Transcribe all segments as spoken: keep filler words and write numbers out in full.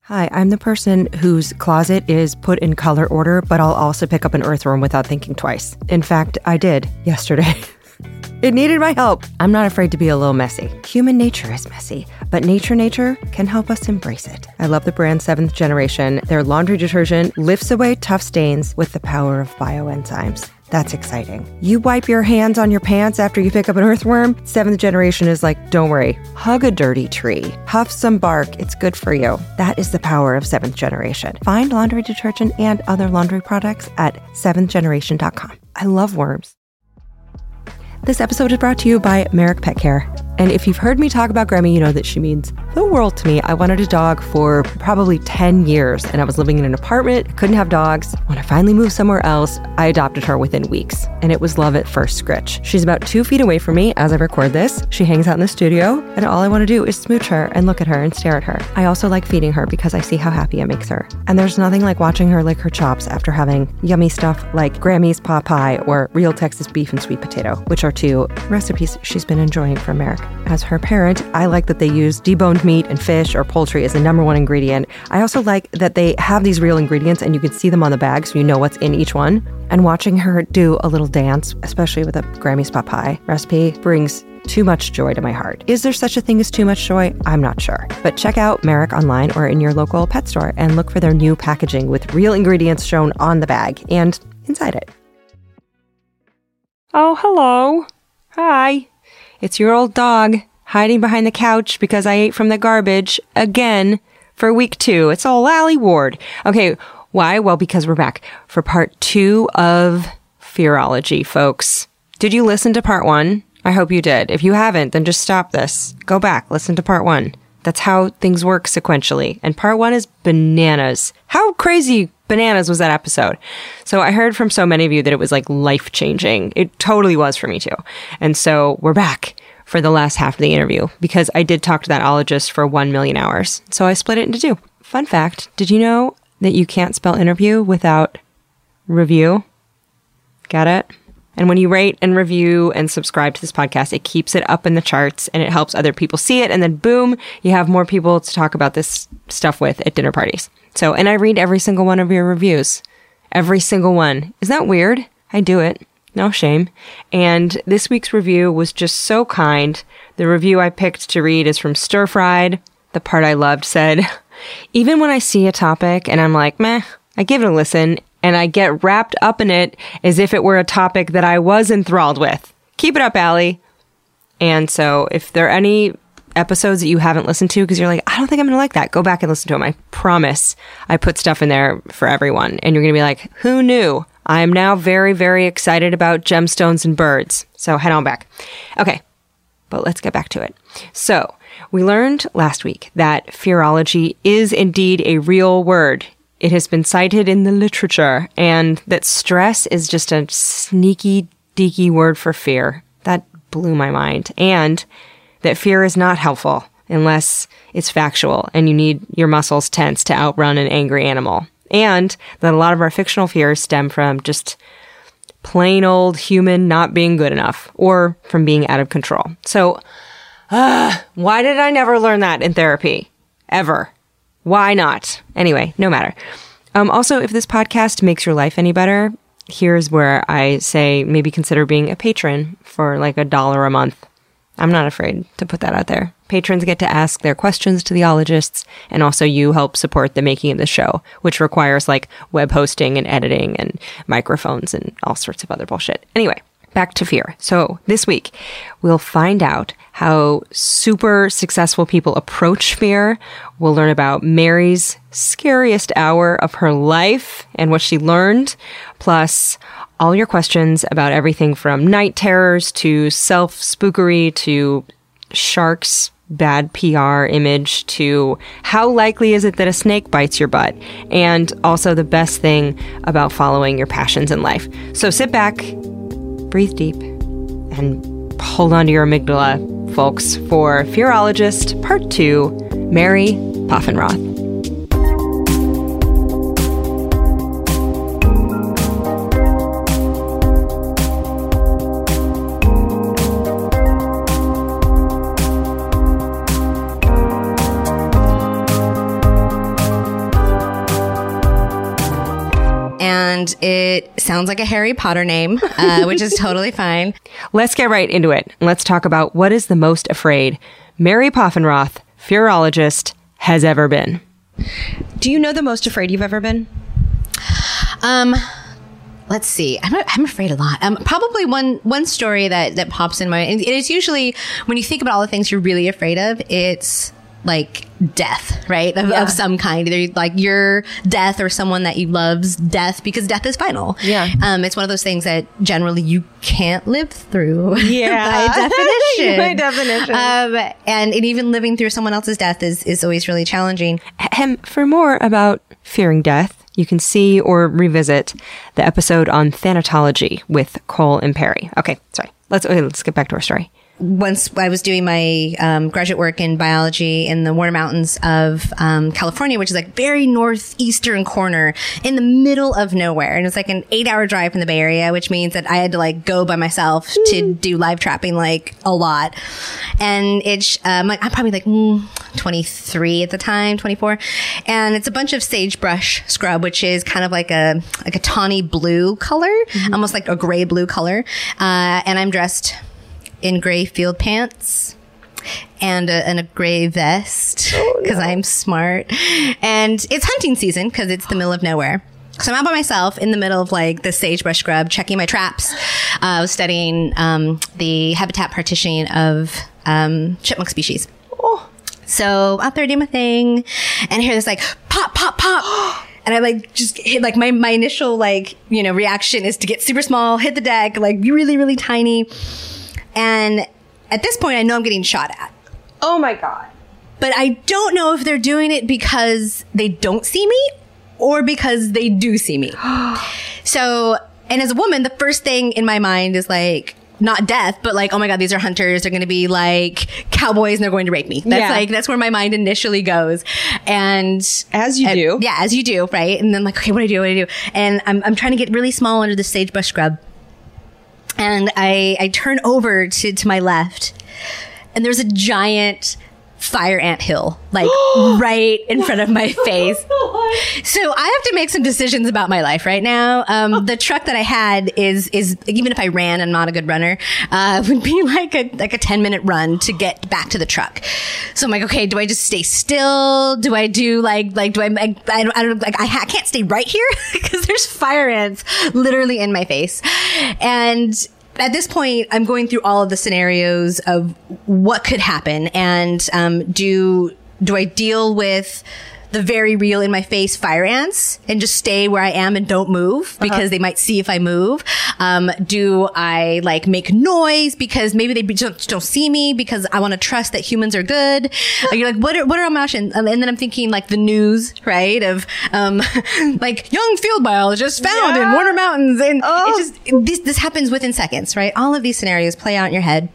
Hi, I'm the person whose closet is put in color order, but I'll also pick up an earthworm without thinking twice. In fact, I did yesterday. It needed my help. I'm not afraid to be a little messy. Human nature is messy, but Nature Nature can help us embrace it. I love the brand seventh Generation. Their laundry detergent lifts away tough stains with the power of bioenzymes. That's exciting. You wipe your hands on your pants after you pick up an earthworm? seventh Generation is like, don't worry, hug a dirty tree, huff some bark, it's good for you. That is the power of seventh Generation. Find laundry detergent and other laundry products at seventh generation dot com. I love worms. This episode is brought to you by Merrick Pet Care. And if you've heard me talk about Grammy, you know that she means the world to me. I wanted a dog for probably ten years, and I was living in an apartment, couldn't have dogs. When I finally moved somewhere else, I adopted her within weeks, and it was love at first scritch. She's about two feet away from me as I record this. She hangs out in the studio, and all I want to do is smooch her and look at her and stare at her. I also like feeding her because I see how happy it makes her. And there's nothing like watching her lick her chops after having yummy stuff like Grammy's pot pie or real Texas beef and sweet potato, which are two recipes she's been enjoying from Merrick. As her parent, I like that they use deboned meat and fish or poultry as the number one ingredient. I also like that they have these real ingredients and you can see them on the bag so you know what's in each one. And watching her do a little dance, especially with a Grammy's pot pie recipe, brings too much joy to my heart. Is there such a thing as too much joy? I'm not sure. But check out Merrick online or in your local pet store and look for their new packaging with real ingredients shown on the bag and inside it. Oh, hello. Hi. It's your old dog hiding behind the couch because I ate from the garbage again for week two. It's all Allie Ward. Okay, why? Well, because we're back for part two of Fearology, folks. Did you listen to part one? I hope you did. If you haven't, then just stop this. Go back, listen to part one. That's how things work sequentially. And part one is bananas. How crazy bananas was that episode? So I heard from so many of you that it was like life-changing. It totally was for me too. And so we're back for the last half of the interview because I did talk to that ologist for one million hours. So I split it into two. Fun fact, did you know that you can't spell interview without review? Got it? And when you rate and review and subscribe to this podcast, it keeps it up in the charts and it helps other people see it. And then boom, you have more people to talk about this stuff with at dinner parties. So, and I read every single one of your reviews. Every single one. Isn't that weird? I do it. No shame. And this week's review was just so kind. The review I picked to read is from Stir Fried. The part I loved said, even when I see a topic and I'm like, meh, I give it a listen and I get wrapped up in it as if it were a topic that I was enthralled with. Keep it up, Allie. And so if there are any episodes that you haven't listened to because you're like, I don't think I'm going to like that, go back and listen to them. I promise I put stuff in there for everyone. And you're going to be like, who knew? I am now very, very excited about gemstones and birds. So head on back. Okay, but let's get back to it. So we learned last week that fearology is indeed a real word. It has been cited in the literature, and that stress is just a sneaky, deaky word for fear. That blew my mind. And that fear is not helpful unless it's factual and you need your muscles tense to outrun an angry animal. And that a lot of our fictional fears stem from just plain old human not being good enough or from being out of control. So, uh, why did I never learn that in therapy? Ever. Why not? Anyway, no matter. Um, also, if this podcast makes your life any better, here's where I say maybe consider being a patron for like a dollar a month. I'm not afraid to put that out there. Patrons get to ask their questions to the ologists, and also you help support the making of the show, which requires like web hosting and editing and microphones and all sorts of other bullshit. Anyway, back to fear. So this week, we'll find out how super successful people approach fear. We'll learn about Mary's scariest hour of her life and what she learned, plus all your questions about everything from night terrors to self-spookery to sharks' bad P R image to how likely is it that a snake bites your butt, and also the best thing about following your passions in life. So sit back, breathe deep, and hold on to your amygdala, folks, for Fearologist Part two, Mary Poffenroth. And it sounds like a Harry Potter name, uh, which is totally fine. Let's get right into it. Let's talk about what is the most afraid Mary Poffenroth, fearologist, has ever been. Do you know the most afraid you've ever been? Um, let's see. I'm, I'm afraid a lot. Um, probably one, one story that, that pops in my, and it's usually when you think about all the things you're really afraid of, it's like death, right? Of, Yeah. of some kind, either like your death or someone that you love's death, because death is final. Yeah. Um, it's one of those things that generally you can't live through. Yeah. by definition. By definition. Um, and, and even living through someone else's death is, is always really challenging. Ahem, for more about fearing death, you can see or revisit the episode on thanatology with Cole and Perry. Okay, sorry. Let's okay, let's get back to our story. Once I was doing my um, graduate work in biology in the Warner Mountains of um, California, which is like very northeastern corner in the middle of nowhere. And it's like an eight hour drive from the Bay Area, which means that I had to like go by myself mm. to do live trapping like a lot. And it's, um, like, I'm probably like mm, twenty-three at the time, twenty-four. And it's a bunch of sagebrush scrub, which is kind of like a, like a tawny blue color, mm-hmm. almost like a gray blue color. Uh, and I'm dressed in gray field pants and a, and a gray vest because oh, no. I'm smart. And it's hunting season because it's the middle of nowhere. So I'm out by myself in the middle of like the sagebrush scrub, checking my traps. Uh, I was studying um, the habitat partitioning of um, chipmunk species. Oh. So out there doing my thing, and I hear this like pop, pop, pop. And I like just hit like my, my initial like, you know, reaction is to get super small, hit the deck, like be really, really tiny. And at this point, I know I'm getting shot at. Oh my God. But I don't know if they're doing it because they don't see me or because they do see me. So, and as a woman, the first thing in my mind is like, not death, but like, oh my God, these are hunters. They're going to be like cowboys and they're going to rape me. That's yeah. like, that's where my mind initially goes. And as you and, do. Yeah, as you do. Right. And then like, okay, what do I do? What do I do? And I'm, I'm trying to get really small under the sagebrush scrub. And I, I turn over to, to my left, and there's a giant fire ant hill, like right in front of my face. So I have to make some decisions about my life right now. Um, the truck that I had is, is even if I ran, I'm not a good runner, uh, would be like a, like a ten minute run to get back to the truck. So I'm like, okay, do I just stay still? Do I do like, like, do I, I, I don't, I don't, like, I, ha- I can't stay right here because there's fire ants literally in my face. And at this point, I'm going through all of the scenarios of what could happen, and um, do do I deal with the very real in my face fire ants and just stay where I am and don't move because uh-huh. they might see if I move? Um, do I like make noise because maybe they don't, don't see me because I want to trust that humans are good? You're like, what are, what are my options? And then I'm thinking like the news, right? Of, um, like young field biologists found yeah. in Warner Mountains. And oh. it just, this, this happens within seconds, right? All of these scenarios play out in your head.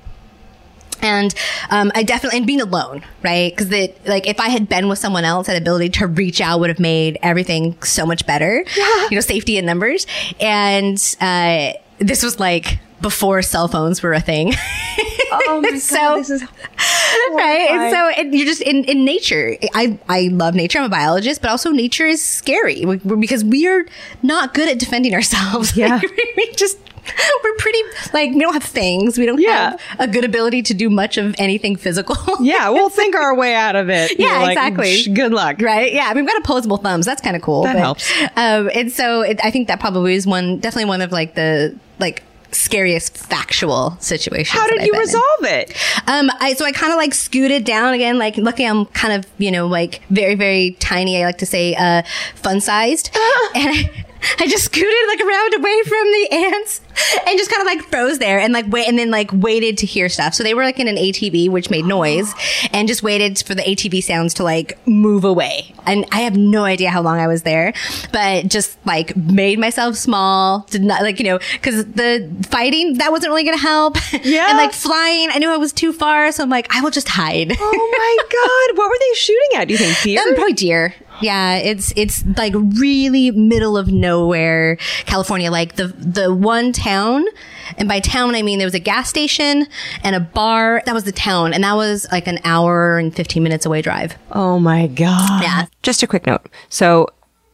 And, um, I definitely, and being alone, right? Cause the, like, if I had been with someone else, that ability to reach out would have made everything so much better. Yeah. You know, safety in numbers. And, uh, this was like before cell phones were a thing. Oh my God, so, this is right. And so and you're just in, in nature. I, I love nature. I'm a biologist, but also nature is scary because we are not good at defending ourselves. Yeah. we just, we're pretty, like, we don't have fangs. We don't yeah. have a good ability to do much of anything physical. Yeah, we'll think our way out of it. Yeah, like, exactly. Good luck. Right? Yeah, we've got opposable thumbs. That's kind of cool. That but, helps. Um, and so it, I think that probably is one, definitely one of, like, the, like, scariest factual situations. How did you resolve in. it? Um, I, so I kind of like scooted down again. Like, luckily I'm kind of, you know, like very, very tiny. I like to say, uh, fun sized. And I, I just scooted like around away from the ants and just kind of like froze there and like wait and then like waited to hear stuff. So they were like in an A T V, which made noise, and just waited for the A T V sounds to like move away. And I have no idea how long I was there, but just like made myself small, did not like, you know, cause the fighting, that wasn't really going to help. Yeah. And like flying, I knew I was too far. So I'm like, I will just hide. Oh my God. What were they shooting at? Do you think deer? Um, probably deer. Yeah, it's it's like really middle of nowhere, California. Like the the one town, and by town I mean there was a gas station and a bar. That was the town, and that was like an hour and fifteen minutes away drive. Oh my God. Yeah. Just a quick note. So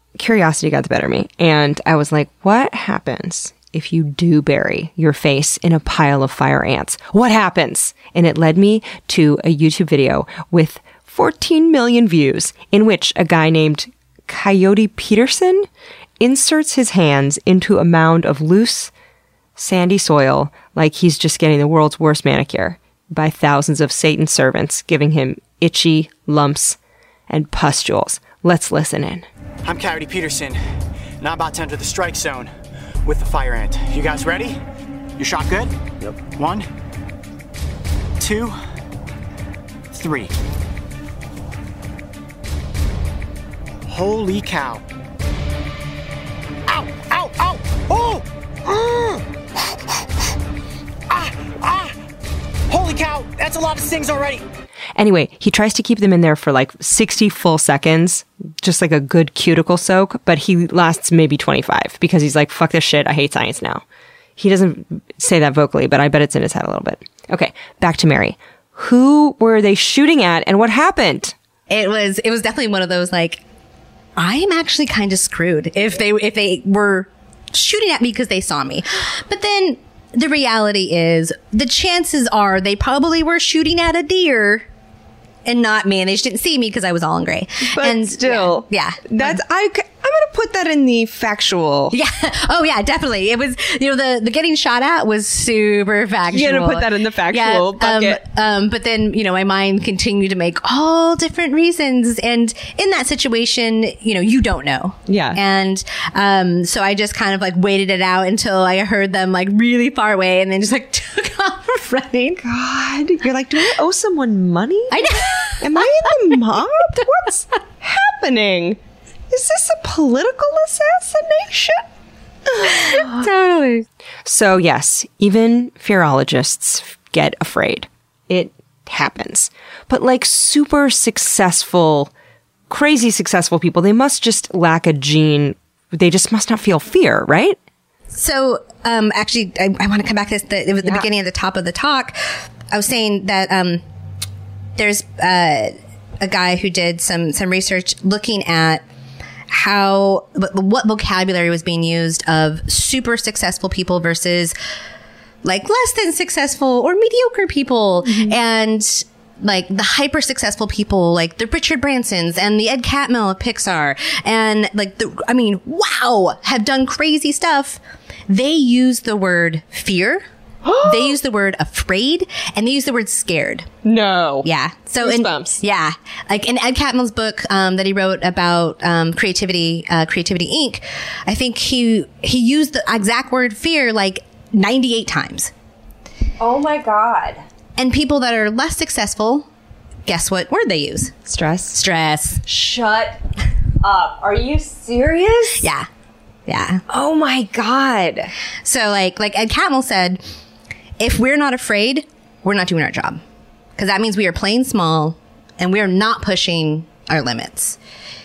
curiosity got the better of me. And I was like, what happens if you do bury your face in a pile of fire ants? What happens? And it led me to a YouTube video with fourteen million views in which a guy named Coyote Peterson inserts his hands into a mound of loose, sandy soil like he's just getting the world's worst manicure by thousands of Satan servants giving him itchy lumps and pustules. Let's listen in. I'm Coyote Peterson, and I'm about to enter the strike zone with the fire ant. You guys ready? Your shot good? Yep. One, two, three. Holy cow. Ow, ow, ow, oh! Ah, ah! Holy cow, that's a lot of stings already. Anyway, he tries to keep them in there for like sixty full seconds, just like a good cuticle soak, but he lasts maybe twenty-five because he's like, fuck this shit, I hate science now. He doesn't say that vocally, but I bet it's in his head a little bit. Okay, back to Mary. Who were they shooting at and what happened? It was it was definitely one of those like, I am actually kind of screwed if they if they were shooting at me because they saw me. But then the reality is the chances are they probably were shooting at a deer and not me, and they just didn't see me because I was all in gray. But and still, yeah, yeah. that's I. I'm gonna put that in the factual. Yeah. Oh, yeah. Definitely. It was. You know, the the getting shot at was super factual. You're gonna put that in the factual yeah, bucket. Um, um, but then, you know, my mind continued to make all different reasons, and in that situation, you know, you don't know. Yeah. And um, so I just kind of like waited it out until I heard them like really far away, and then just like took off running. God, you're like, do I owe someone money? I know. Am I in the mob? What's happening? Is this a political assassination? Totally. So yes, even fearologists get afraid. It happens. But like super successful, crazy successful people, they must just lack a gene. They just must not feel fear, right? So, um, actually, I, I want to come back to this. The, it was the Yeah. beginning of the top of the talk. I was saying that um, there's uh, a guy who did some some research looking at how what vocabulary was being used of super successful people versus like less than successful or mediocre people, mm-hmm. and like the hyper successful people, like the Richard Bransons and the Ed Catmull of Pixar, and like the I mean, wow, have done crazy stuff. They use the word fear. They use the word afraid, and they use the word scared. No. Yeah. So in, Goosebumps. yeah, like in Ed Catmull's book um, that he wrote about um, creativity, uh, Creativity Incorporated, I think he he used the exact word fear like ninety-eight times. Oh my God. And people that are less successful, guess what word they use? Stress. Stress. Shut up. Are you serious? Yeah. Yeah. Oh my God. So like like Ed Catmull said, if we're not afraid, we're not doing our job. Because that means we are playing small and we are not pushing our limits.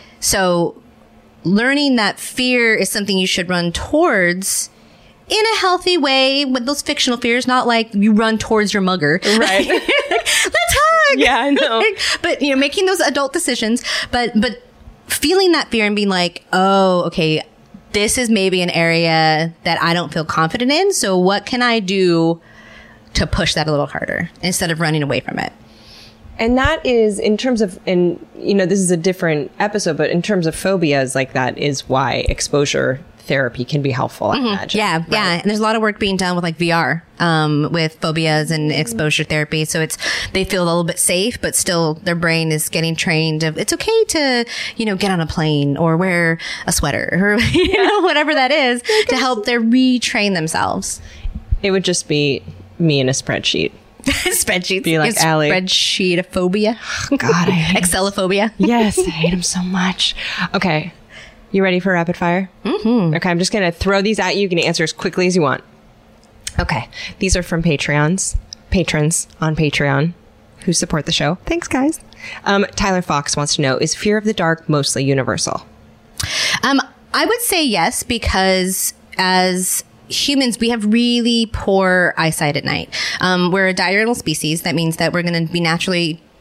So learning that fear is something you should run towards in a healthy way with those fictional fears, not like you run towards your mugger. Right. Let's hug. Yeah, I know. But, you know, making those adult decisions, but, but feeling that fear and being like, oh, okay, this is maybe an area that I don't feel confident in. So what can I do to push that a little harder instead of running away from it? And that is in terms of, and you know, this is a different episode, but in terms of phobias, like that is why exposure therapy can be helpful. I imagine. Yeah, right? yeah. And there's a lot of work being done with like V R, um, with phobias and exposure therapy. So it's, they feel a little bit safe, but still their brain is getting trained of, it's okay to, you know, get on a plane or wear a sweater or, you know, whatever that is to help them retrain themselves. It would just be me in a spreadsheet. Spreadsheets. Be like, It's Allie. Spreadsheet phobia. God, I hate him. Excelophobia. Yes, I hate him so much. Okay. You ready for rapid fire? Mm-hmm. Okay, I'm just going to throw these at you. You can answer as quickly as you want. Okay. These are from Patreons, patrons on Patreon who support the show. Thanks, guys. Um, Tyler Fox wants to know, is fear of the dark mostly universal? Um, I would say yes, because as humans, we have really poor eyesight at night. Um, we're a diurnal species. That means that we're going to be naturally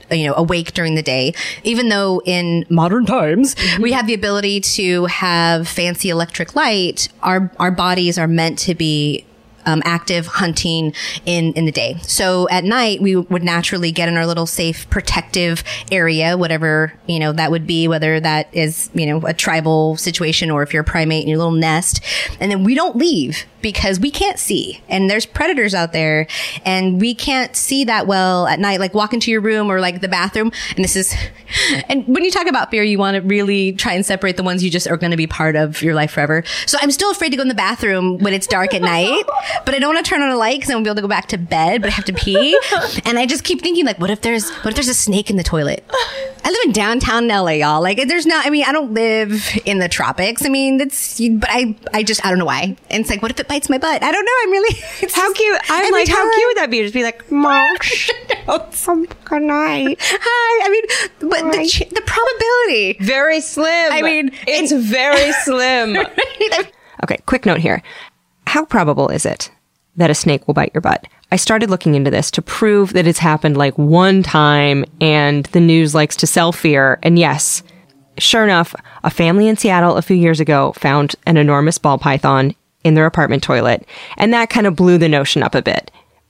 you know, awake during the day, even though in modern times mm-hmm. we have the ability to have fancy electric light, our, our bodies are meant to be Um, active hunting in, in the day. So at night, we would naturally get in our little safe protective area, whatever, you know, that would be, whether that is, you know, a tribal situation or if you're a primate in your little nest. And then we don't leave because we can't see. And there's predators out there and we can't see that well at night. Like walk into your room or like the bathroom. And this is, and when you talk about fear, you want to really try and separate the ones you just are going to be part of your life forever. So I'm still afraid to go in the bathroom when it's dark at night. But I don't want to turn on a light because I won't be able to go back to bed, but I have to pee. And I just keep thinking, like, what if there's, what if there's a snake in the toilet? I live in downtown L A, y'all. Like, there's not, I mean, I don't live in the tropics. I mean, it's, but I, I just, I don't know why. And it's like, what if it bites my butt? I don't know. I'm really, it's how cute. I'm like, time. How cute would that be? Just be like, Mosh. Good night. Hi. I mean, but the, ch- the probability. Very slim. I mean, it's and, very slim. Okay. Quick note here. How probable is it that a snake will bite your butt? I started looking into this to prove that it's happened like one time and the news likes to sell fear. And yes, sure enough, a family in Seattle a few years ago found an enormous ball python in their apartment toilet. And that kind of blew the notion up a bit.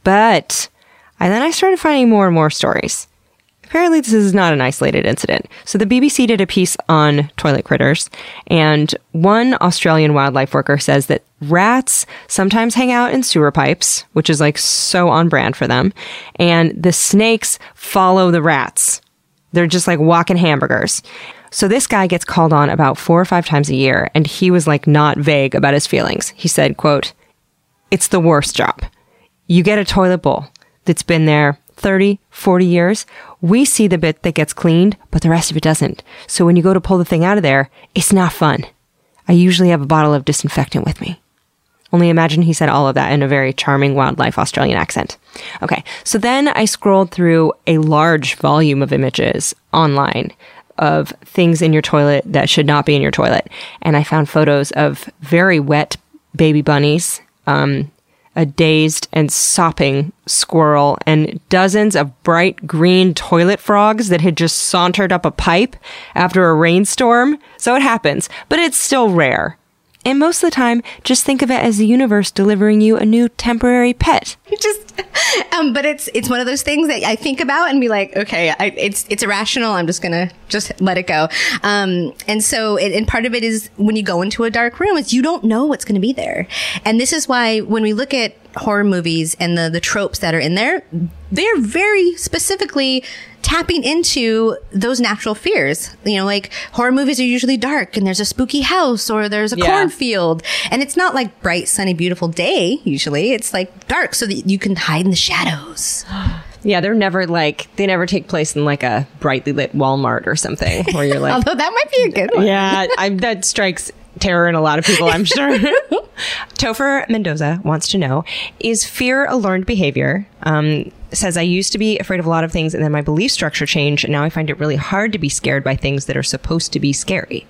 But and then I started finding more and more stories. Apparently, this is not an isolated incident. So the B B C did a piece on toilet critters, and one Australian wildlife worker says that rats sometimes hang out in sewer pipes, which is like so on brand for them, and the snakes follow the rats. They're just like walking hamburgers. So this guy gets called on about four or five times a year, and he was like not vague about his feelings. He said, quote, "It's the worst job. You get a toilet bowl that's been there thirty, forty years. We see the bit that gets cleaned, but the rest of it doesn't. So when you go to pull the thing out of there, it's not fun. I usually have a bottle of disinfectant with me." Only imagine he said all of that in a very charming wildlife Australian accent. Okay, so then I scrolled through a large volume of images online of things in your toilet that should not be in your toilet. And I found photos of very wet baby bunnies, um, a dazed and sopping squirrel, and dozens of bright green toilet frogs that had just sauntered up a pipe after a rainstorm. So it happens, but it's still rare. And most of the time, just think of it as the universe delivering you a new temporary pet. You just, um, but it's it's one of those things that I think about and be like, okay, I, it's it's irrational. I'm just gonna just let it go. Um, and so, it, and part of it is when you go into a dark room, is you don't know what's going to be there. And this is why when we look at horror movies and the the tropes that are in there, they're very specifically tapping into those natural fears. You know, like horror movies are usually dark and there's a spooky house or there's a yeah. cornfield, and it's not like bright, sunny, beautiful day. Usually it's like dark so that you can hide in the shadows. Yeah, they're never like, they never take place in like a brightly lit Walmart or something where you're like, although that might be a good one. Yeah, I, that strikes terror in a lot of people, I'm sure. Topher Mendoza wants to know, is fear a learned behavior? Um, says, I used to be afraid of a lot of things and then my belief structure changed, and now I find it really hard to be scared by things that are supposed to be scary.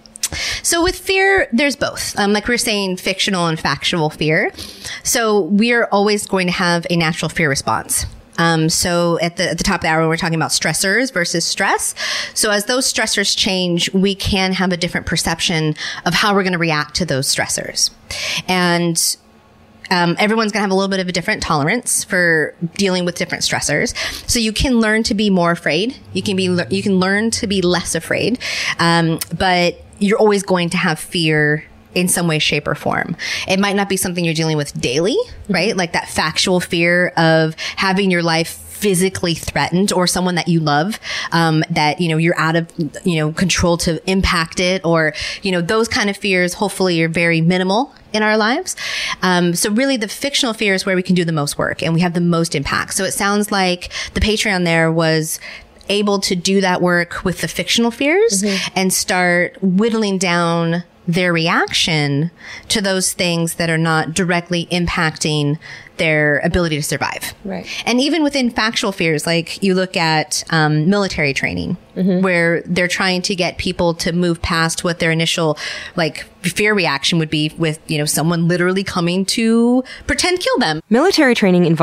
So with fear, there's both. Um, like we were saying, fictional and factual fear. So we're always going to have a natural fear response. Um, so at the, at the top of the hour, we're talking about stressors versus stress. So as those stressors change, we can have a different perception of how we're going to react to those stressors. And Um, everyone's going to have a little bit of a different tolerance for dealing with different stressors. So you can learn to be more afraid. You can be, you can learn to be less afraid. Um, but you're always going to have fear in some way, shape, or form. It might not be something you're dealing with daily, right? Like that factual fear of having your life physically threatened, or someone that you love, um, that, you know, you're out of, you know, control to impact it, or, you know, those kind of fears hopefully are very minimal in our lives. Um, so really the fictional fear is where we can do the most work and we have the most impact. So it sounds like the Patreon there was able to do that work with the fictional fears mm-hmm. and start whittling down their reaction to those things that are not directly impacting their ability to survive. Right. And even within factual fears, like you look at um, military training, mm-hmm. where they're trying to get people to move past what their initial like fear reaction would be with, you know, someone literally coming to pretend kill them. Military training involves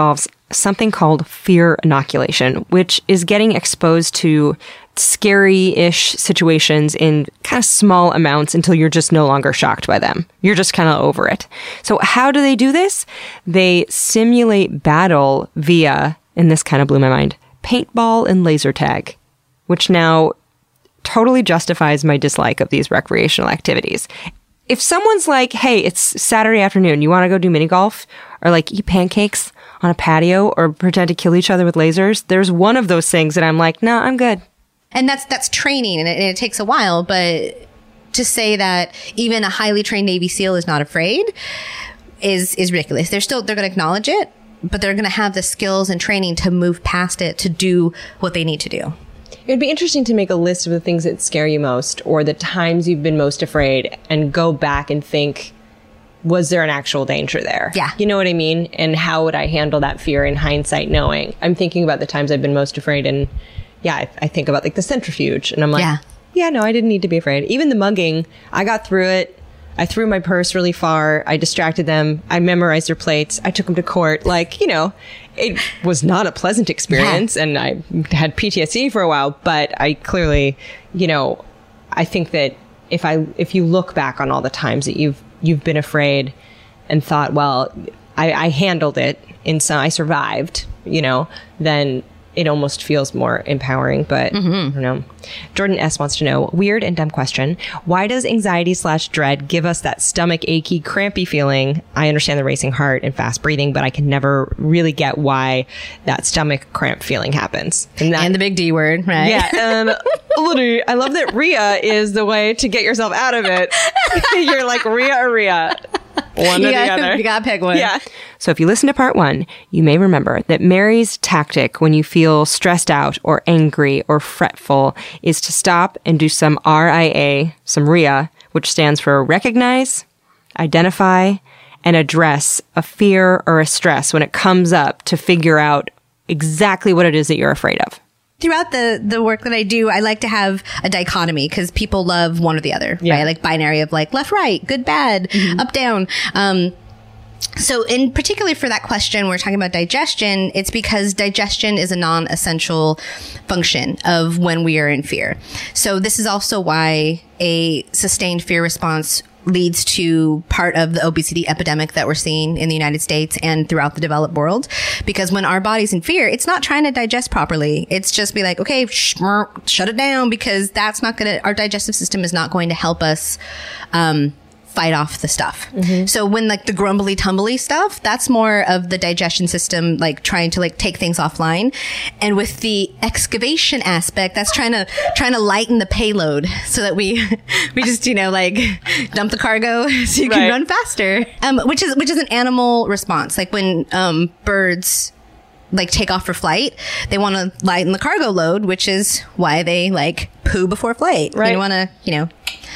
something called fear inoculation, which is getting exposed to scary-ish situations in kind of small amounts until you're just no longer shocked by them. You're just kind of over it. So how do they do this? They simulate battle via, and this kind of blew my mind, paintball and laser tag, which now totally justifies my dislike of these recreational activities. If someone's like, hey, it's Saturday afternoon, you want to go do mini golf or like eat pancakes on a patio or pretend to kill each other with lasers, there's one of those things that I'm like, no, nah, I'm good. And that's that's training, and it, and it takes a while. But to say that even a highly trained Navy SEAL is not afraid is is ridiculous. They're still they're going to acknowledge it, but they're going to have the skills and training to move past it to do what they need to do. It would be interesting to make a list of the things that scare you most or the times you've been most afraid and go back and think, was there an actual danger there? Yeah. You know what I mean? And how would I handle that fear in hindsight knowing? I'm thinking about the times I've been most afraid, and yeah, I, I think about like the centrifuge, and I'm like, yeah. yeah, no, I didn't need to be afraid. Even the mugging, I got through it. I threw my purse really far. I distracted them. I memorized their plates. I took them to court. Like, you know, it was not a pleasant experience, yeah. and I had P T S D for a while, but I clearly, you know, I think that if I, if you look back on all the times that you've, you've been afraid and thought, well, I, I handled it in some, I survived, you know, then it almost feels more empowering, but mm-hmm. I don't know. Jordan S. wants to know, weird and dumb question. Why does anxiety slash dread give us that stomach achy, crampy feeling? I understand the racing heart and fast breathing, but I can never really get why that stomach cramp feeling happens. And, that, and the big D word, right? Yeah. Um, literally, I love that R I A is the way to get yourself out of it. You're like, R I A or R I A. One or yeah, the other. You gotta pick one. Yeah. So if you listen to part one, you may remember that Mary's tactic when you feel stressed out or angry or fretful is to stop and do some R I A, some R I A, which stands for recognize, identify, and address a fear or a stress when it comes up to figure out exactly what it is that you're afraid of. Throughout the, the work that I do, I like to have a dichotomy because people love one or the other, yeah. right? Like binary of like left, right, good, bad, mm-hmm. up, down. Um, so in particular for that question, we're talking about digestion. It's because digestion is a non-essential function of when we are in fear. So this is also why a sustained fear response leads to part of the obesity epidemic that we're seeing in the United States and throughout the developed world. Because when our body's in fear, it's not trying to digest properly. It's just be like, okay, sh- shut it down, because that's not going to, our digestive system is not going to help us, um, fight off the stuff. Mm-hmm. So when like the grumbly tumbly stuff, that's more of the digestion system, like trying to like take things offline. And with the excavation aspect, that's trying to, trying to lighten the payload so that we, we just, you know, like dump the cargo so you can right. run faster. Um, which is, which is an animal response. Like when, um, birds like take off for flight, they want to lighten the cargo load, which is why they like poo before flight. Right. They want to, you know,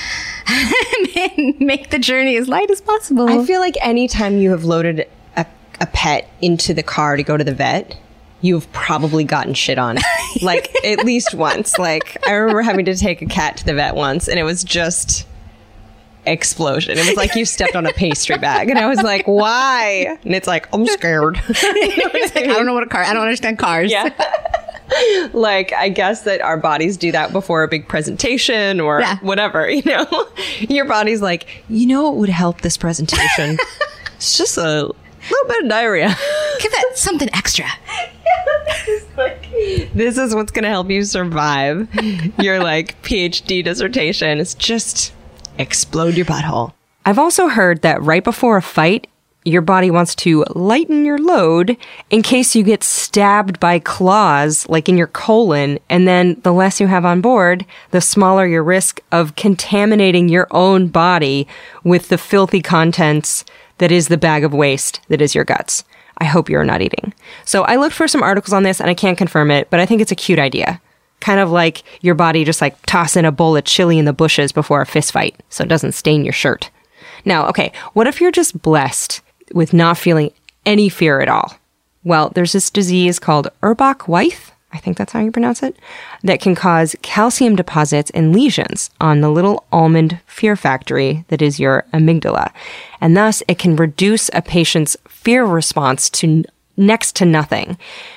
make the journey as light as possible. I feel like anytime you have loaded a, a pet into the car to go to the vet, you've probably gotten shit on. Like, at least once. Like, I remember having to take a cat to the vet once, and it was just explosion. It was like you stepped on a pastry bag, and I was like, why? And it's like, I'm scared. Like, I don't know what a car, I don't understand cars. Yeah. Like, I guess that our bodies do that before a big presentation or yeah. whatever, you know? Your body's like, you know what would help this presentation? It's just a little bit of diarrhea. Give that something extra. Like, this is what's going to help you survive your, like, PhD dissertation. It's just explode your butthole. I've also heard that right before a fight, your body wants to lighten your load in case you get stabbed by claws, like in your colon, and then the less you have on board, the smaller your risk of contaminating your own body with the filthy contents that is the bag of waste that is your guts. I hope you're not eating. So I looked for some articles on this, and I can't confirm it, but I think it's a cute idea. Kind of like your body just like tossing a bowl of chili in the bushes before a fist fight so it doesn't stain your shirt. Now, okay, what if you're just blessed with not feeling any fear at all? Well, there's this disease called Urbach-Wiethe, I think that's how you pronounce it, that can cause calcium deposits and lesions on the little almond fear factory that is your amygdala. And thus, it can reduce a patient's fear response to next to nothing.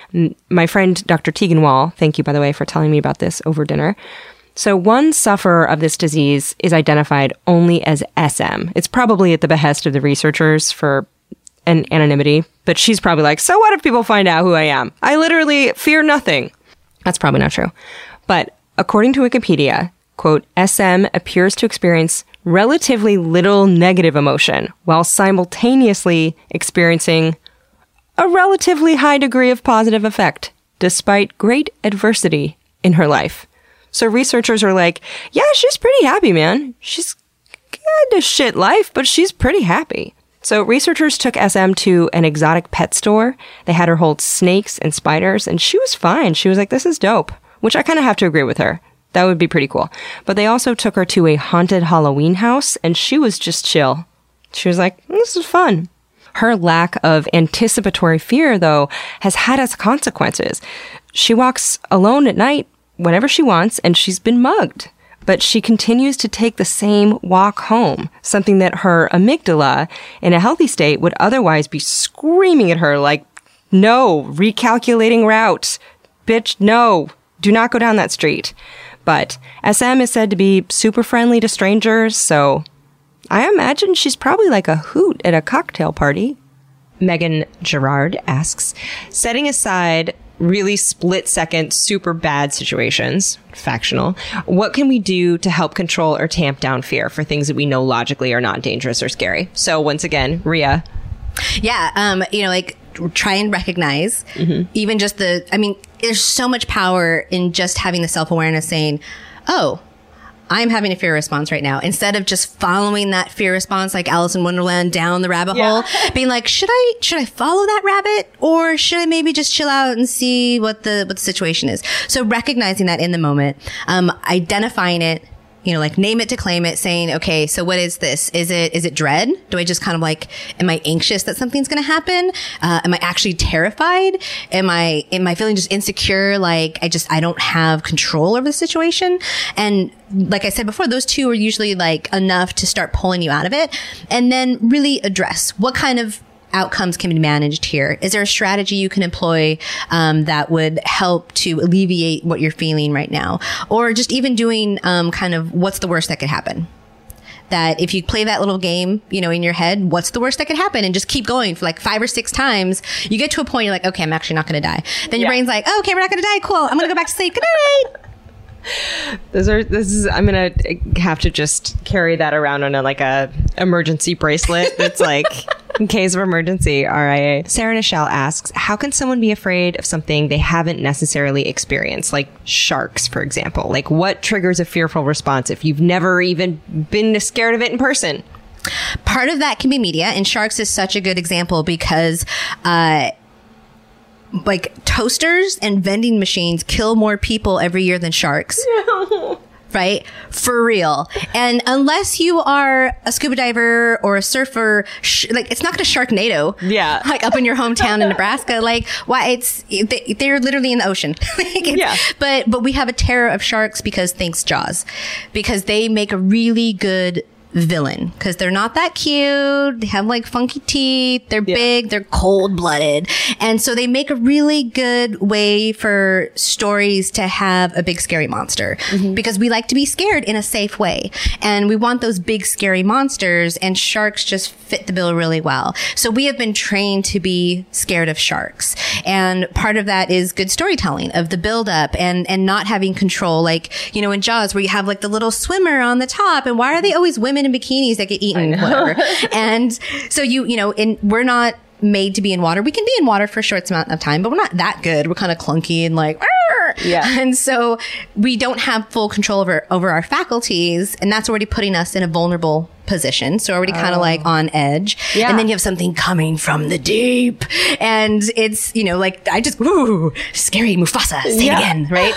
My friend, Doctor Tegan Wall, thank you, by the way, for telling me about this over dinner. So one sufferer of this disease is identified only as S M. It's probably at the behest of the researchers for an anonymity, but she's probably like, so what if people find out who I am? I literally fear nothing. That's probably not true. But according to Wikipedia, quote, S M appears to experience relatively little negative emotion while simultaneously experiencing a relatively high degree of positive effect, despite great adversity in her life. So researchers are like, yeah, she's pretty happy, man. She's got a shit life, but she's pretty happy. So researchers took S M to an exotic pet store. They had her hold snakes and spiders, and she was fine. She was like, this is dope, which I kind of have to agree with her. That would be pretty cool. But they also took her to a haunted Halloween house, and she was just chill. She was like, this is fun. Her lack of anticipatory fear, though, has had its consequences. She walks alone at night whenever she wants, and she's been mugged. But she continues to take the same walk home, something that her amygdala, in a healthy state, would otherwise be screaming at her like, no, recalculating route. Bitch, no, do not go down that street. But S M is said to be super friendly to strangers, so I imagine she's probably like a hoot at a cocktail party. Megan Gerard asks, setting aside really split second, super bad situations, factional, what can we do to help control or tamp down fear for things that we know logically are not dangerous or scary? So once again, Rhea. Yeah. Um, you know, like try and recognize mm-hmm. even just the, I mean, there's so much power in just having the self-awareness saying, oh, I'm having a fear response right now. Instead of just following that fear response like Alice in Wonderland down the rabbit yeah. hole, being like, should I should I follow that rabbit, or should I maybe just chill out and see what the what the situation is? So recognizing that in the moment, um, identifying it, you know, like name it to claim it, saying, okay, so what is this? Is it is it dread? Do I just kind of like, am I anxious that something's going to happen? Uh, am I actually terrified? Am I am I feeling just insecure? Like I just I don't have control over the situation. And like I said before, those two are usually like enough to start pulling you out of it, and then really address what kind of outcomes can be managed here. Is there a strategy you can employ um, that would help to alleviate what you're feeling right now? Or just even doing um, kind of what's the worst that could happen? That if you play that little game, you know, in your head, what's the worst that could happen? And just keep going for like five or six times. You get to a point, you're like, okay, I'm actually not going to die. Then your yeah. brain's like, oh, okay, we're not going to die. Cool. I'm going to go back to sleep. Good night. Those are, this is, I'm going to have to just carry that around on a, like a emergency bracelet that's like, in case of emergency, R I A. Sarah Nichelle asks, how can someone be afraid of something they haven't necessarily experienced? Like sharks, for example. Like what triggers a fearful response if you've never even been scared of it in person? Part of that can be media, and sharks is such a good example because, uh, like toasters and vending machines kill more people every year than sharks. No. Right? For real. And unless you are a scuba diver or a surfer, sh- like it's not going to Sharknado. Yeah. Like up in your hometown in Nebraska. Like why it's, they, they're literally in the ocean. Like yeah. But, but we have a terror of sharks because thanks Jaws, because they make a really good villain because they're not that cute. They have like funky teeth. They're yeah. big. They're cold blooded. And so they make a really good way for stories to have a big scary monster mm-hmm. because we like to be scared in a safe way. And we want those big scary monsters, and sharks just fit the bill really well. So we have been trained to be scared of sharks. And part of that is good storytelling of the buildup and, and not having control. Like, you know, in Jaws where you have like the little swimmer on the top, and why are they always women in bikinis that get eaten, whatever. And so you, you know, in, we're not made to be in water. We can be in water for a short amount of time, but we're not that good. We're kind of clunky and like, arr! Yeah. And so we don't have full control over, over our faculties. And that's already putting us in a vulnerable position. So already kind of oh. like on edge. Yeah. And then you have something coming from the deep. And it's, you know, like I just, woo, scary Mufasa, say yeah. it again, right?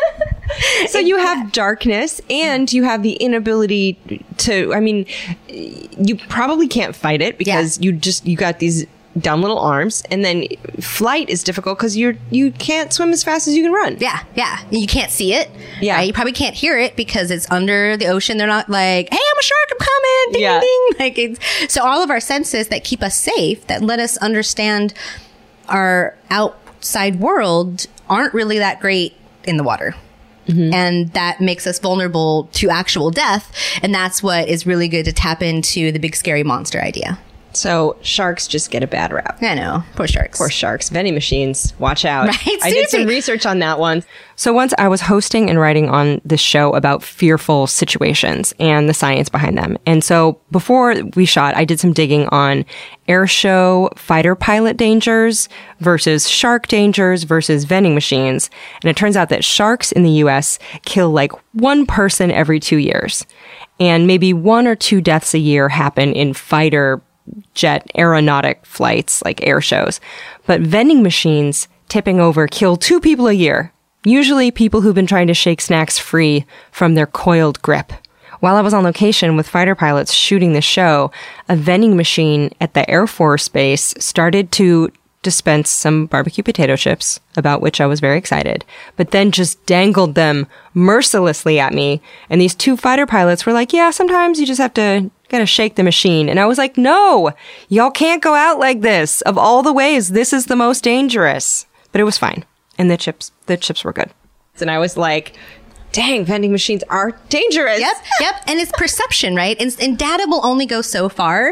So you have darkness and you have the inability to, I mean, you probably can't fight it because yeah. you just, you got these dumb little arms, and then flight is difficult because you're, you can't swim as fast as you can run. Yeah. Yeah. You can't see it. Yeah. Right? You probably can't hear it because it's under the ocean. They're not like, hey, I'm a shark, I'm coming. Ding, yeah. ding. Like it's, so all of our senses that keep us safe, that let us understand our outside world aren't really that great in the water. Mm-hmm. And that makes us vulnerable to actual death. And that's what is really good to tap into the big scary monster idea. So sharks just get a bad rap. I know. Poor sharks. Poor sharks. Vending machines. Watch out. Right? I did some research on that one. So once I was hosting and writing on this show about fearful situations and the science behind them. And so before we shot, I did some digging on air show fighter pilot dangers versus shark dangers versus vending machines. And it turns out that sharks in the U S kill like one person every two years. And maybe one or two deaths a year happen in fighter jet aeronautic flights, like air shows. But vending machines tipping over kill two people a year, usually people who've been trying to shake snacks free from their coiled grip. While I was on location with fighter pilots shooting the show, a vending machine at the Air Force Base started to dispense some barbecue potato chips, about which I was very excited, but then just dangled them mercilessly at me. And these two fighter pilots were like, yeah, sometimes you just have to gotta shake the machine. And I was like, no, y'all can't go out like this. Of all the ways, this is the most dangerous. But it was fine. And the chips, the chips were good. And I was like, dang, vending machines are dangerous. Yep, yep. And it's perception, right? And, and data will only go so far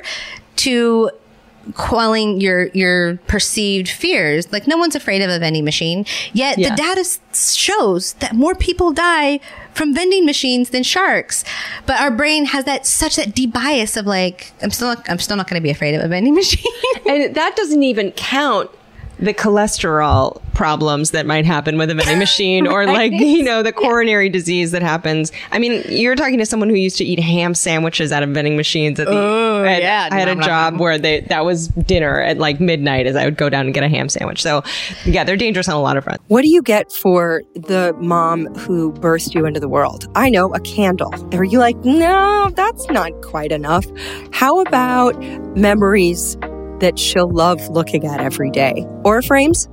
to quelling your your perceived fears. Like, no one's afraid of a vending machine. Yet yeah. the data s- shows that more people die from vending machines than sharks. But our brain has that such that deep bias of like, I'm still not, I'm still not going to be afraid of a vending machine. And that doesn't even count the cholesterol problems that might happen with a vending machine or right? like, you know, the coronary yeah. disease that happens. I mean, you're talking to someone who used to eat ham sandwiches out of vending machines. At the, oh, at, yeah. I had no, a job no. where they that was dinner at like midnight as I would go down and get a ham sandwich. So yeah, they're dangerous on a lot of fronts. What do you get for the mom who birthed you into the world? I know, a candle. Are you like, no, that's not quite enough? How about memories that she'll love looking at every day? Aura frames?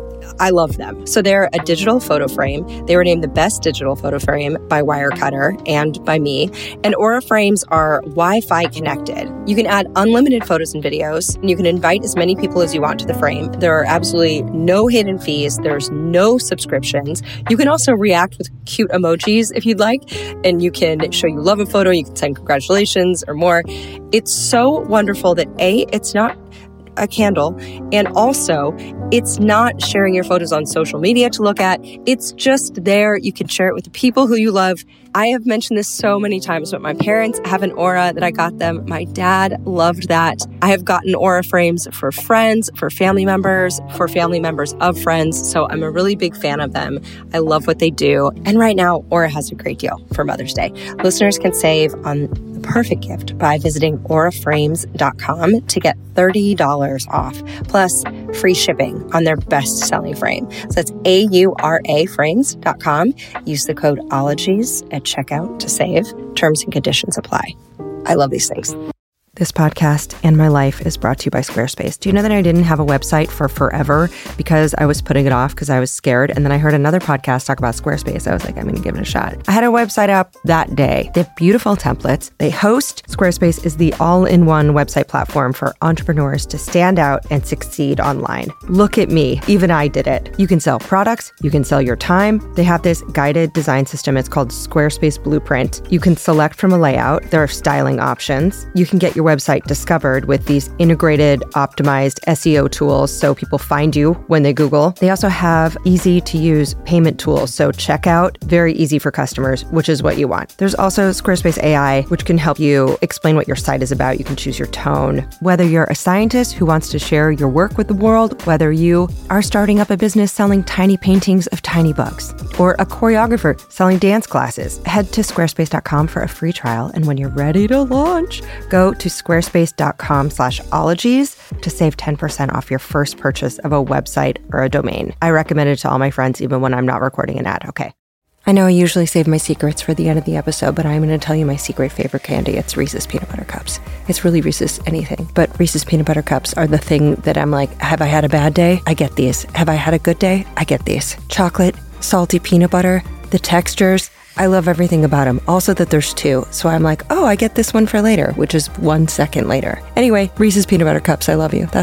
I love them. So they're a digital photo frame. They were named the best digital photo frame by Wirecutter and by me. And Aura frames are Wi-Fi connected. You can add unlimited photos and videos, and you can invite as many people as you want to the frame. There are absolutely no hidden fees. There's no subscriptions. You can also react with cute emojis if you'd like, and you can show you love a photo. You can send congratulations or more. It's so wonderful that A, it's not a candle, and also it's not sharing your photos on social media to look at. It's just there. You can share it with the people who you love. I have mentioned this so many times, but my parents have an Aura that I got them. My dad loved that. I have gotten Aura frames for friends, for family members, for family members of friends. So I'm a really big fan of them. I love what they do. And right now, Aura has a great deal for Mother's Day. Listeners can save on the perfect gift by visiting aura frames dot com to get thirty dollars off, plus free shipping on their best-selling frame. So that's A U R A frames dot com. Use the code OLOGIES at checkout to save. Terms and conditions apply. I love these things. This podcast and my life is brought to you by Squarespace. Do you know that I didn't have a website for forever because I was putting it off because I was scared? And then I heard another podcast talk about Squarespace. I was like, I'm going to give it a shot. I had a website up that day. They have beautiful templates. They host. Squarespace is the all-in-one website platform for entrepreneurs to stand out and succeed online. Look at me. Even I did it. You can sell products. You can sell your time. They have this guided design system. It's called Squarespace Blueprint. You can select from a layout. There are styling options. You can get your website discovered with these integrated, optimized S E O tools so people find you when they Google. They also have easy to use payment tools. So checkout, very easy for customers, which is what you want. There's also Squarespace A I, which can help you explain what your site is about. You can choose your tone. Whether you're a scientist who wants to share your work with the world, whether you are starting up a business selling tiny paintings of tiny bugs, or a choreographer selling dance classes, head to squarespace dot com for a free trial. And when you're ready to launch, go to squarespace.com slash ologies to save ten percent off your first purchase of a website or a domain. I recommend it to all my friends, even when I'm not recording an ad. Okay. I know I usually save my secrets for the end of the episode, but I'm going to tell you my secret favorite candy. It's Reese's Peanut Butter Cups. It's really Reese's anything, but Reese's Peanut Butter Cups are the thing that I'm like, have I had a bad day? I get these. Have I had a good day? I get these. Chocolate, salty peanut butter, the textures. I love everything about them. Also that there's two. So I'm like, oh, I get this one for later, which is one second later. Anyway, Reese's Peanut Butter Cups, I love you. That's all.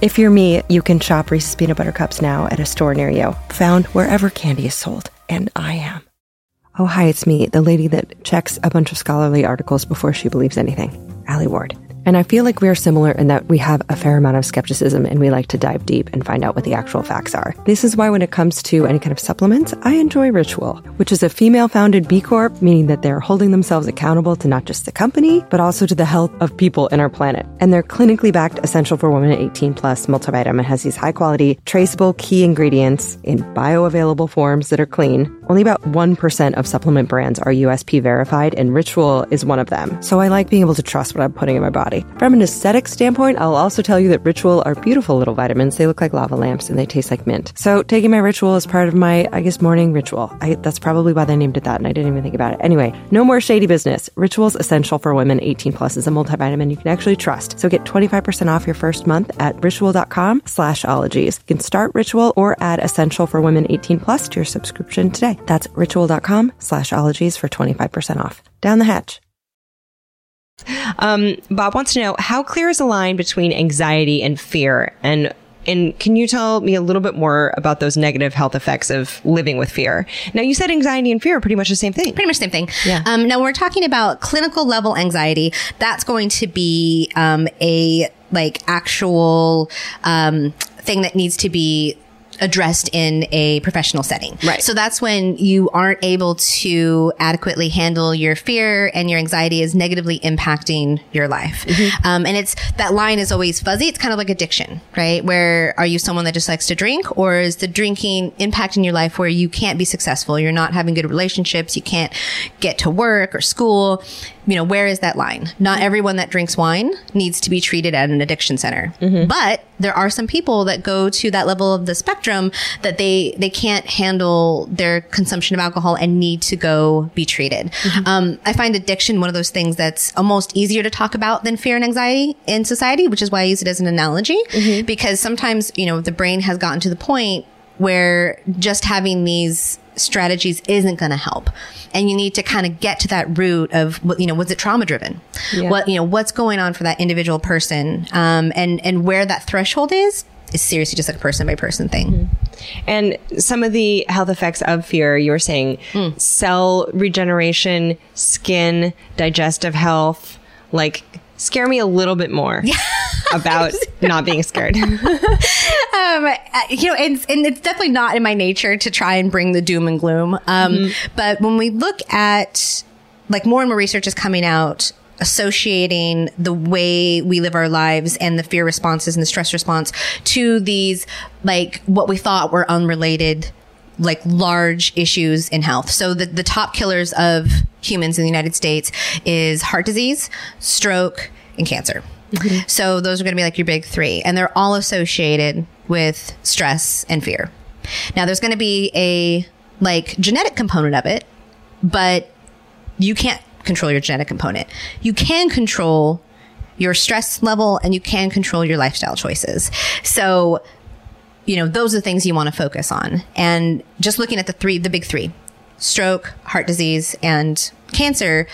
If you're me, you can shop Reese's Peanut Butter Cups now at a store near you, found wherever candy is sold. And I am. Oh, hi, it's me, the lady that checks a bunch of scholarly articles before she believes anything, Allie Ward. And I feel like we are similar in that we have a fair amount of skepticism and we like to dive deep and find out what the actual facts are. This is why when it comes to any kind of supplements, I enjoy Ritual, which is a female-founded B Corp, meaning that they're holding themselves accountable to not just the company, but also to the health of people in our planet. And their clinically backed Essential for Women eighteen plus multivitamin has these high-quality, traceable key ingredients in bioavailable forms that are clean. Only about one percent of supplement brands are U S P verified, and Ritual is one of them. So I like being able to trust what I'm putting in my body. From an aesthetic standpoint, I'll also tell you that Ritual are beautiful little vitamins. They look like lava lamps and they taste like mint. So taking my Ritual is part of my, I guess, morning ritual. I, that's probably why they named it that, and I didn't even think about it. Anyway, no more shady business. Ritual's Essential for Women eighteen plus is a multivitamin you can actually trust. So get twenty-five percent off your first month at ritual.com slash ologies. You can start Ritual or add Essential for Women eighteen plus to your subscription today. That's ritual.com slash ologies for twenty-five percent off. Down the hatch. Um, Bob wants to know, how clear is the line between anxiety and fear? And and can you tell me a little bit more about those negative health effects of living with fear? Now, you said anxiety and fear are pretty much the same thing. Pretty much the same thing. Yeah. Um, now, when we're talking about clinical level anxiety, that's going to be um, a like actual um, thing that needs to be addressed in a professional setting. Right. So that's when you aren't able to adequately handle your fear and your anxiety is negatively impacting your life. Mm-hmm. Um, and it's, that line is always fuzzy. It's kind of like addiction, right? Where are you someone that just likes to drink, or is the drinking impacting your life where you can't be successful? You're not having good relationships. You can't get to work or school. You know, where is that line? Not everyone that drinks wine needs to be treated at an addiction center. Mm-hmm. But there are some people that go to that level of the spectrum that they, they can't handle their consumption of alcohol and need to go be treated. Mm-hmm. Um, I find addiction one of those things that's almost easier to talk about than fear and anxiety in society, which is why I use it as an analogy. Mm-hmm. Because sometimes, you know, the brain has gotten to the point where just having these strategies isn't going to help. And you need to kind of get to that root of, you know, was it trauma driven? Yeah. What, you know, what's going on for that individual person? Um, and, and where that threshold is, is seriously just like a person by person thing. Mm-hmm. And some of the health effects of fear, you were saying mm. cell regeneration, skin, digestive health, like scare me a little bit more about not being scared. um, you know, and, and it's definitely not in my nature to try and bring the doom and gloom. Um, mm-hmm. But when we look at, like, more and more research is coming out associating the way we live our lives and the fear responses and the stress response to these, like, what we thought were unrelated, like, large issues in health. So the, the top killers of humans in the United States is heart disease, stroke, and cancer. Mm-hmm. So those are going to be like your big three. And they're all associated with stress and fear. Now, there's going to be a, like, genetic component of it, but you can't control your genetic component. You can control your stress level and you can control your lifestyle choices. So, you know, those are the things you want to focus on. And just looking at the three, the big three, stroke, heart disease, and cancer,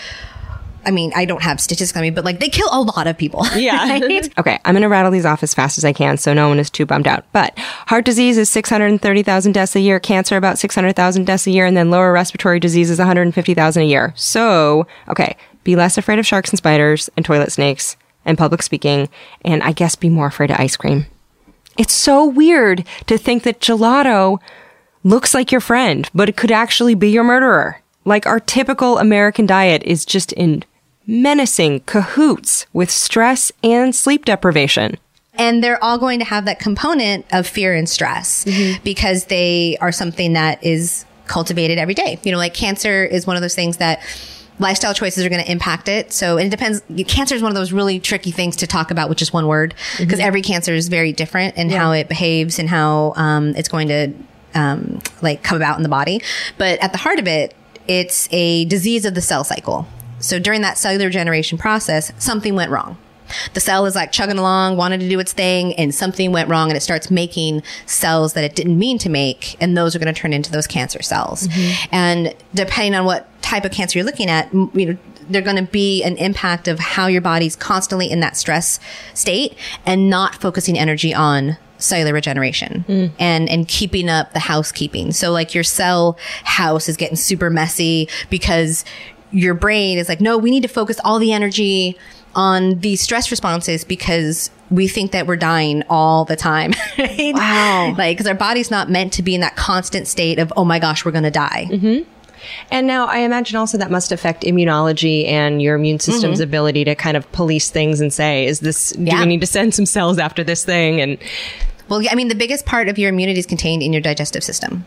I mean, I don't have statistics on me, but, like, they kill a lot of people. Yeah. Right? Okay, I'm going to rattle these off as fast as I can so no one is too bummed out. But heart disease is six hundred thirty thousand deaths a year, cancer about six hundred thousand deaths a year, and then lower respiratory disease is one hundred fifty thousand a year. So, okay, be less afraid of sharks and spiders and toilet snakes and public speaking, and I guess be more afraid of ice cream. It's so weird to think that gelato looks like your friend, but it could actually be your murderer. Like, our typical American diet is just in menacing cahoots with stress and sleep deprivation. And they're all going to have that component of fear and stress mm-hmm. because they are something that is cultivated every day. You know, like, cancer is one of those things that lifestyle choices are going to impact it. So it depends. Cancer is one of those really tricky things to talk about with just one word, because mm-hmm. every cancer is very different in yeah. how it behaves and how um, it's going to um, like come about in the body. But at the heart of it, it's a disease of the cell cycle. So during that cellular regeneration process, something went wrong. The cell is like chugging along, wanted to do its thing, and something went wrong, and it starts making cells that it didn't mean to make, and those are going to turn into those cancer cells. Mm-hmm. And depending on what type of cancer you're looking at, you know, they're going to be an impact of how your body's constantly in that stress state and not focusing energy on cellular regeneration mm. and and keeping up the housekeeping. So like your cell house is getting super messy because your brain is like, no, we need to focus all the energy on these stress responses because we think that we're dying all the time. Right? Wow. Like, because our body's not meant to be in that constant state of, oh my gosh, we're going to die. Mm-hmm. And now I imagine also that must affect immunology and your immune system's mm-hmm. ability to kind of police things and say, is this, yeah. do we need to send some cells after this thing? And well, I mean, the biggest part of your immunity is contained in your digestive system.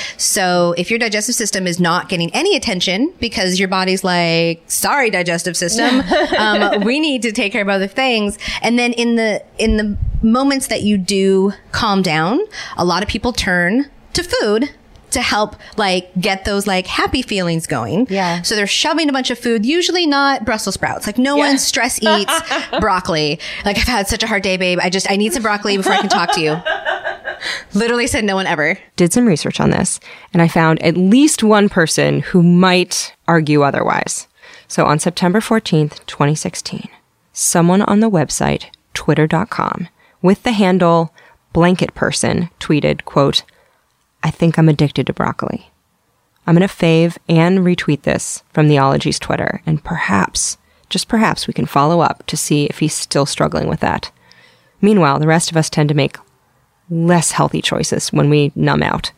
So if your digestive system is not getting any attention because your body's like, sorry, digestive system, um, we need to take care of other things. And then in the, in the moments that you do calm down, a lot of people turn to food to help like get those like happy feelings going. Yeah. So they're shoving a bunch of food, usually not Brussels sprouts. Like no yeah. one stress eats broccoli. Like, I've had such a hard day, babe. I just, I need some broccoli before I can talk to you. Literally said no one ever. Did some research on this, and I found at least one person who might argue otherwise. So on September fourteenth, twenty sixteen, someone on the website twitter dot com with the handle blanket person tweeted, quote, I think I'm addicted to broccoli. I'm going to fave and retweet this from the Ologies Twitter, and perhaps, just perhaps, we can follow up to see if he's still struggling with that. Meanwhile, the rest of us tend to make less healthy choices when we numb out.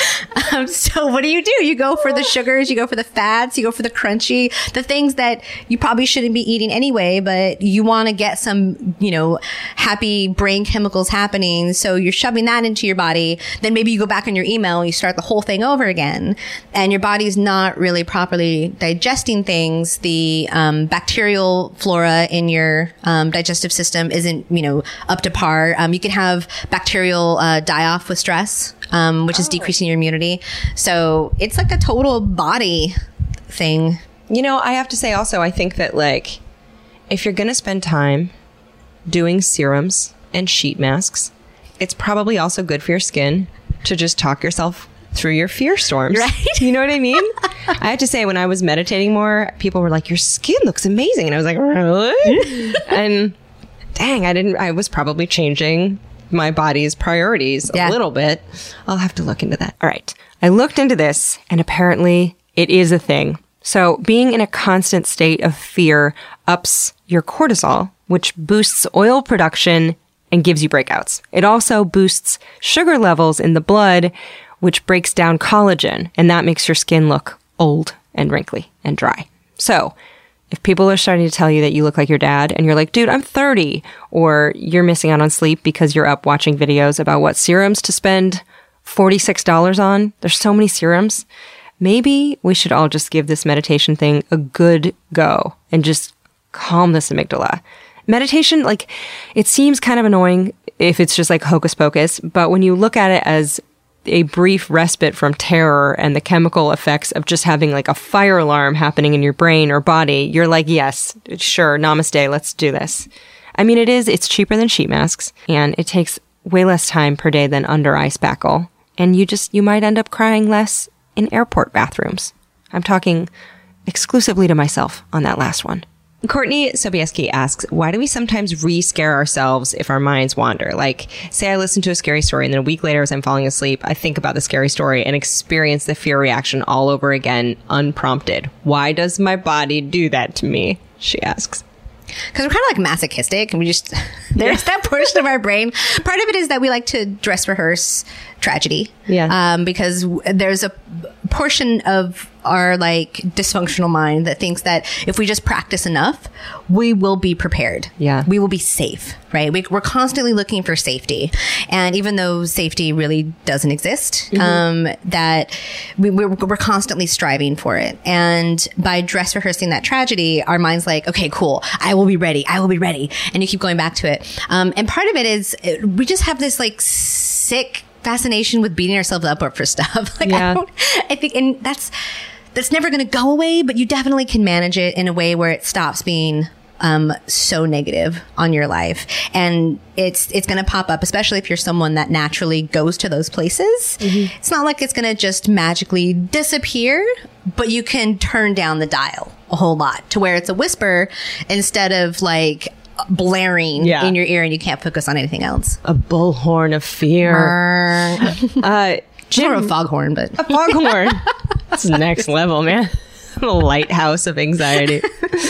Um, so what do you do? You go for the sugars, you go for the fats, you go for the crunchy, the things that you probably shouldn't be eating anyway, but you want to get some, you know, happy brain chemicals happening. So you're shoving that into your body. Then maybe you go back on your email and you start the whole thing over again. And your body's not really properly digesting things. The um, bacterial flora in your um, digestive system isn't, you know, up to par. Um, you can have bacterial uh, die-off with stress. Um, which is oh. decreasing your immunity. So it's like a total body thing. You know, I have to say also, I think that like, if you're going to spend time doing serums and sheet masks, it's probably also good for your skin to just talk yourself through your fear storms. Right? You know what I mean? I have to say, when I was meditating more, people were like, your skin looks amazing. And I was like, really? And dang, I didn't, I was probably changing my body's priorities yeah. a little bit. I'll have to look into that. All right. I looked into this, and apparently it is a thing. So being in a constant state of fear ups your cortisol, which boosts oil production and gives you breakouts. It also boosts sugar levels in the blood, which breaks down collagen, and that makes your skin look old and wrinkly and dry. So if people are starting to tell you that you look like your dad and you're like, dude, I'm thirty, or you're missing out on sleep because you're up watching videos about what serums to spend forty-six dollars on, there's so many serums. Maybe we should all just give this meditation thing a good go and just calm this amygdala. Meditation, like, it seems kind of annoying if it's just like hocus pocus, but when you look at it as a brief respite from terror and the chemical effects of just having like a fire alarm happening in your brain or body, you're like, yes, sure, namaste, let's do this. I mean, it is, it's cheaper than sheet masks, and it takes way less time per day than under eye spackle. And you just, you might end up crying less in airport bathrooms. I'm talking exclusively to myself on that last one. Courtney Sobieski asks, why do we sometimes re-scare ourselves if our minds wander? Like, say I listen to a scary story and then a week later as I'm falling asleep, I think about the scary story and experience the fear reaction all over again, unprompted. Why does my body do that to me? She asks. Because we're kind of like masochistic, and we just, there's that portion of our brain. Part of it is that we like to dress rehearse tragedy. Yeah. Um, because w- there's a portion of our like dysfunctional mind that thinks that if we just practice enough, we will be prepared. Yeah. We will be safe, right? We, we're constantly looking for safety. And even though safety really doesn't exist, mm-hmm. um, that we, we're, we're constantly striving for it. And by dress rehearsing that tragedy, our mind's like, okay, cool. I will be ready. I will be ready. And you keep going back to it. Um, and part of it is it, we just have this like sick fascination with beating ourselves up for stuff. Like, yeah. I don't, I think, and that's, that's never going to go away, but you definitely can manage it in a way where it stops being um, so negative on your life. And it's, it's going to pop up, especially if you're someone that naturally goes to those places. Mm-hmm. It's not like it's going to just magically disappear, but you can turn down the dial. a whole lot, to where it's a whisper instead of like blaring Yeah. in your ear and you can't focus on anything else. A bullhorn of fear. uh, Jim, Or a foghorn, but a foghorn. That's next level, man. A lighthouse of anxiety.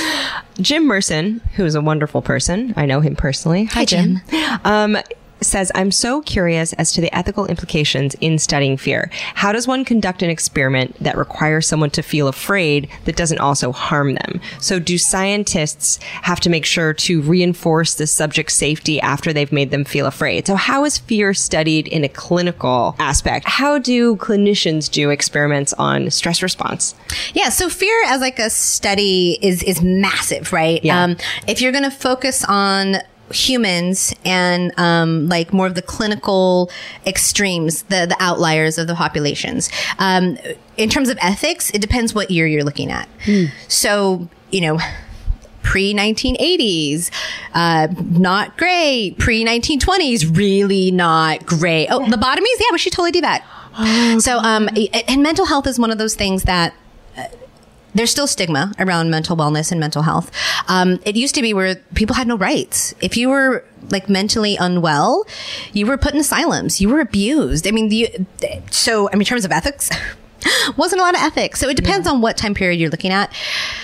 Jim Merson, who is a wonderful person. I know him personally. Hi, Hi, Jim. Um, says, I'm so curious as to the ethical implications in studying fear. How does one conduct an experiment that requires someone to feel afraid that doesn't also harm them? So do scientists have to make sure to reinforce the subject's safety after they've made them feel afraid? So how is fear studied in a clinical aspect? How do clinicians do experiments on stress response? yeah, so fear as like a study is is massive, right? Yeah. Um, if you're going to focus on humans and um, like more of the clinical extremes, the the outliers of the populations. Um, in terms of ethics, it depends what year you're looking at. Mm. So, you know, pre nineteen eighties, uh, not great. Pre nineteen twenties, really not great. Oh, lobotomies? Yeah, we should totally do that. Oh, so, um, and mental health is one of those things that uh, there's still stigma around mental wellness and mental health. Um, it used to be where people had no rights. If you were like mentally unwell, you were put in asylums. You were abused. I mean, the, so I mean, in terms of ethics, wasn't a lot of ethics. So it depends yeah. on what time period you're looking at.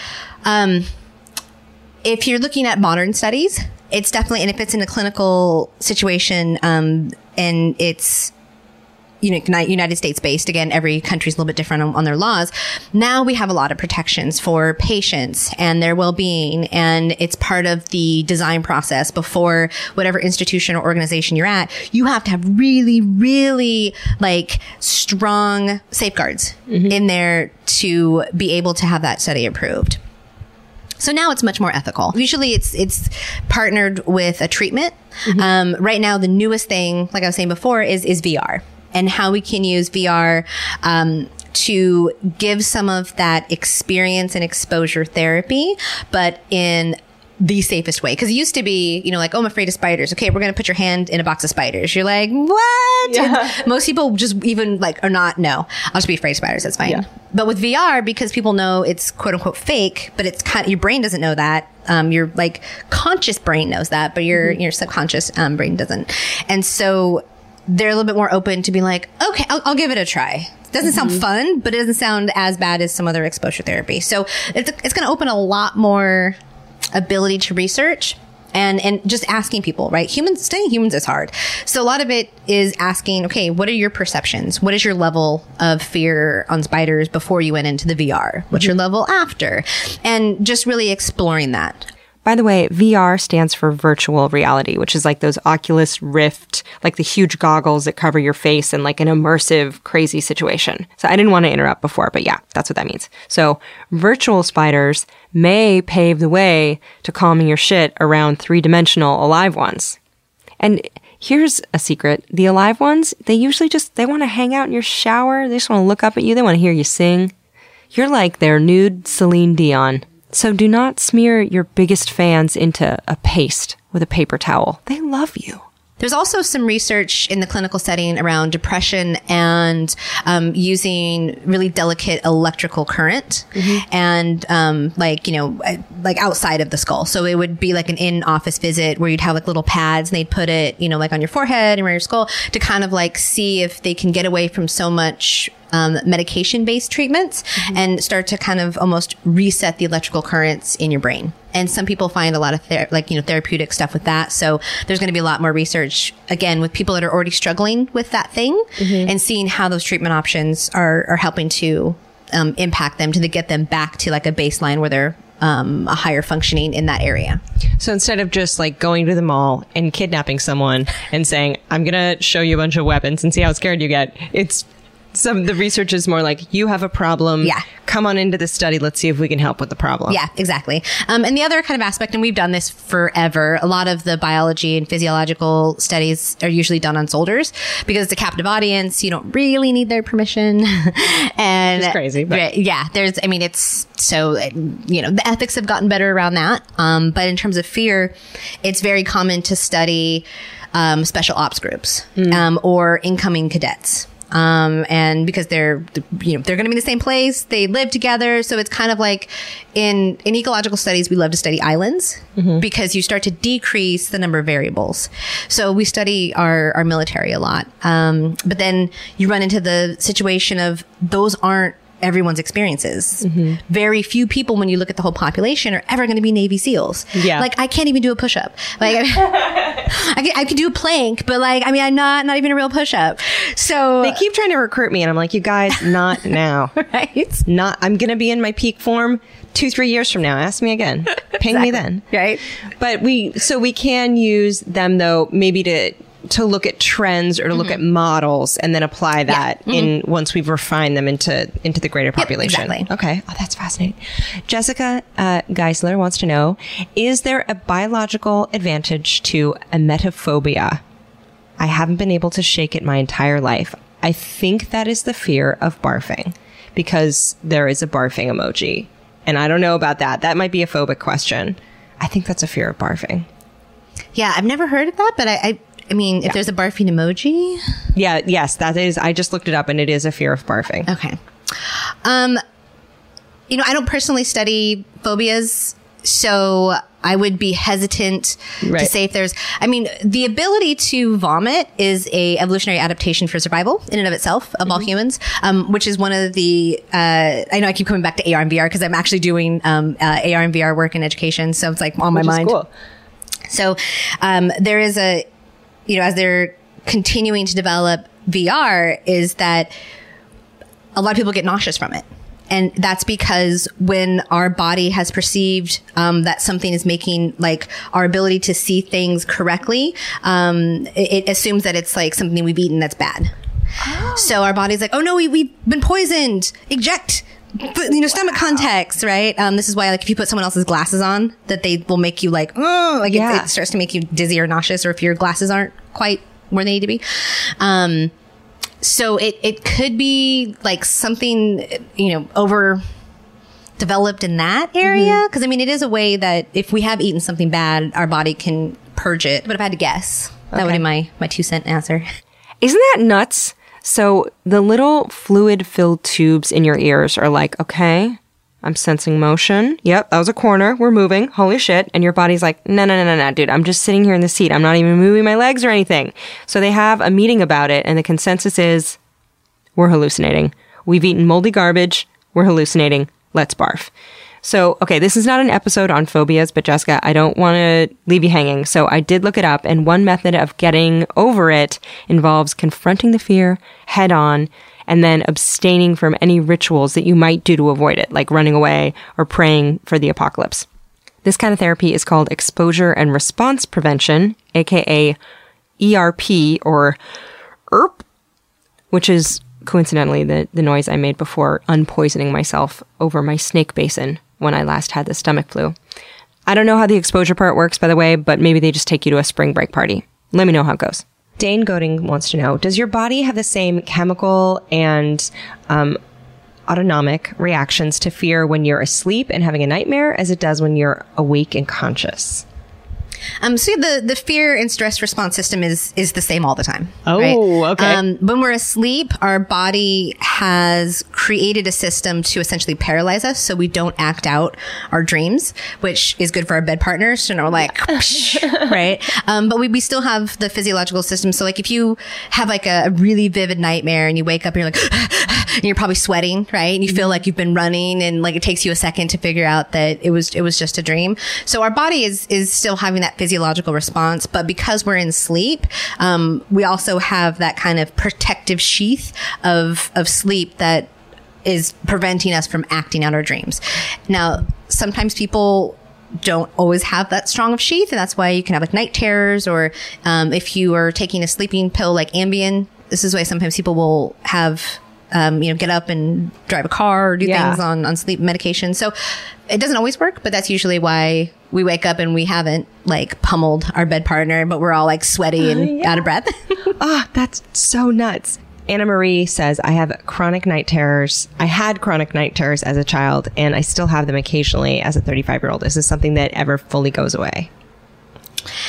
Um, if you're looking at modern studies, it's definitely, and if it's in a clinical situation, um, and it's, you know, United States based. Again, every country's a little bit different on, on their laws. Now we have a lot of protections for patients and their well-being, and it's part of the design process before whatever institution or organization you're at. You have to have really, really like strong safeguards mm-hmm. in there to be able to have that study approved. So now it's much more ethical. Usually it's it's partnered with a treatment. Mm-hmm. Um, right now, the newest thing, like I was saying before, is is V R. And how we can use V R um, to give some of that experience and exposure therapy, but in the safest way. Because it used to be, you know, like, oh, I'm afraid of spiders. Okay, we're going to put your hand in a box of spiders. You're like, what? Yeah. Most people just even like are not, no, I'll just be afraid of spiders. That's fine. Yeah. But with V R, because people know it's quote unquote fake, but it's kind of, your brain doesn't know that. Um, your like conscious brain knows that, but your, mm-hmm. your subconscious um, brain doesn't. And so they're a little bit more open to be like, okay, I'll, I'll give it a try. It doesn't mm-hmm. sound fun, but it doesn't sound as bad as some other exposure therapy. So it's, it's going to open a lot more ability to research and, and just asking people, right? Humans, studying humans is hard. So a lot of it is asking, okay, what are your perceptions? What is your level of fear on spiders before you went into the V R? What's mm-hmm. your level after? And just really exploring that. By the way, V R stands for virtual reality, which is like those Oculus Rift, like the huge goggles that cover your face in like an immersive, crazy situation. So I didn't want to interrupt before, but yeah, that's what that means. So virtual spiders may pave the way to calming your shit around three-dimensional alive ones. And here's a secret. The alive ones, they usually just, they want to hang out in your shower. They just want to look up at you. They want to hear you sing. You're like their nude Celine Dion. So do not smear your biggest fans into a paste with a paper towel. They love you. There's also some research in the clinical setting around depression and um, using really delicate electrical current mm-hmm. and um, like, you know, like outside of the skull. So it would be like an in-office visit where you'd have like little pads and they'd put it, you know, like on your forehead and around your skull to kind of like see if they can get away from so much Um, medication-based treatments mm-hmm. and start to kind of almost reset the electrical currents in your brain. And some people find a lot of ther- like, you know, therapeutic stuff with that. So there's going to be a lot more research, again, with people that are already struggling with that thing mm-hmm. and seeing how those treatment options are, are helping to um, impact them to get them back to like a baseline where they're um, a higher functioning in that area. So instead of just like going to the mall and kidnapping someone and saying, I'm going to show you a bunch of weapons and see how scared you get, it's some of the research is more like, you have a problem. Yeah. Come on into the study. Let's see if we can help with the problem. Yeah, exactly. Um, and the other kind of aspect, and we've done this forever, a lot of the biology and physiological studies are usually done on soldiers because it's a captive audience. You don't really need their permission. And it's crazy. But. Yeah, there's, I mean, it's so, you know, the ethics have gotten better around that. Um, but in terms of fear, it's very common to study um, special ops groups mm. um, or incoming cadets. Um, and because they're, you know, they're going to be in the same place, they live together. So it's kind of like in, in ecological studies, we love to study islands mm-hmm. because you start to decrease the number of variables. So we study our, our military a lot. Um, but then you run into the situation of those aren't everyone's experiences. Mm-hmm. Very few people, when you look at the whole population, are ever going to be Navy SEALs. Yeah. Like, I can't even do a push-up. Like, I can, I can do a plank, but like, I mean, I'm not, not even a real push-up. So they keep trying to recruit me, and I'm like, you guys, not now. Right? Not, I'm going to be in my peak form two, three years from now. Ask me again. Ping exactly. me then. Right. But we, so we can use them though, maybe to, to look at trends or to look mm-hmm. at models and then apply that yeah. mm-hmm. in once we've refined them into into the greater population. Yep, exactly. Okay. Oh, that's fascinating. Jessica uh, Geisler wants to know, is there a biological advantage to emetophobia? I haven't been able to shake it my entire life. I think that is the fear of barfing because there is a barfing emoji. And I don't know about that. That might be a phobic question. I think that's a fear of barfing. Yeah, I've never heard of that, but I... I I mean, if yeah. there's a barfing emoji. Yeah, yes, that is. I just looked it up and it is a fear of barfing. Okay. Um, you know, I don't personally study phobias, so I would be hesitant right. to say if there's, I mean, the ability to vomit is a evolutionary adaptation for survival in and of itself of mm-hmm. all humans, um, which is one of the, uh, I know I keep coming back to A R and V R because I'm actually doing, um, uh, A R and V R work in education. So it's like on my which mind. Is cool. So, um, there is a, you know, as they're continuing to develop V R, is that a lot of people get nauseous from it. And that's because when our body has perceived um, that something is making, like, our ability to see things correctly, um, it, it assumes that it's like something we've eaten that's bad. Oh. So our body's like, oh no, we, we've been poisoned. Eject. But, you know, stomach wow. context, right? Um, this is why, like, if you put someone else's glasses on, that they will make you like, oh, like yeah. it, it starts to make you dizzy or nauseous, or if your glasses aren't quite where they need to be. Um, so it, it could be like something, you know, over developed in that area. Because, mm-hmm. I mean, it is a way that if we have eaten something bad, our body can purge it. But if I had to guess, that okay. would be my, my two cent answer. Isn't that nuts? So the little fluid-filled tubes in your ears are like, okay, I'm sensing motion. Yep, that was a corner. We're moving. Holy shit. And your body's like, no, no, no, no, no, dude. I'm just sitting here in the seat. I'm not even moving my legs or anything. So they have a meeting about it, and the consensus is, we're hallucinating. We've eaten moldy garbage. We're hallucinating. Let's barf. So, okay, this is not an episode on phobias, but Jessica, I don't want to leave you hanging. So I did look it up, and one method of getting over it involves confronting the fear head on and then abstaining from any rituals that you might do to avoid it, like running away or praying for the apocalypse. This kind of therapy is called exposure and response prevention, aka E R P or E R P, which is coincidentally the, the noise I made before unpoisoning myself over my snake basin when I last had the stomach flu. I don't know how the exposure part works, by the way, but maybe they just take you to a spring break party. Let me know how it goes. Dane Goding wants to know, does your body have the same chemical and um, autonomic reactions to fear when you're asleep and having a nightmare as it does when you're awake and conscious? Um, so the, the fear and stress response system is, is the same all the time. Oh, right? okay. Um, when we're asleep, our body has created a system to essentially paralyze us so we don't act out our dreams, which is good for our bed partners. So we're like, right? Um, but we, we still have the physiological system. So like if you have like a, a really vivid nightmare and you wake up and you're like, and you're probably sweating, right? And you feel like you've been running and like it takes you a second to figure out that it was, it was just a dream. So our body is, is still having that physiological response, but because we're in sleep, um, we also have that kind of protective sheath of, of sleep that is preventing us from acting out our dreams. Now, sometimes people don't always have that strong of sheath, and that's why you can have like night terrors, or um, if you are taking a sleeping pill like Ambien, this is why sometimes people will have Um, you know, get up and drive a car or do yeah. things on, on sleep medication. So it doesn't always work, but that's usually why we wake up and we haven't like pummeled our bed partner, but we're all like sweaty and uh, yeah. out of breath. Ah, oh, that's so nuts. Anna Marie says, I have chronic night terrors. I had chronic night terrors as a child, and I still have them occasionally as a thirty-five year old. Is this something that ever fully goes away?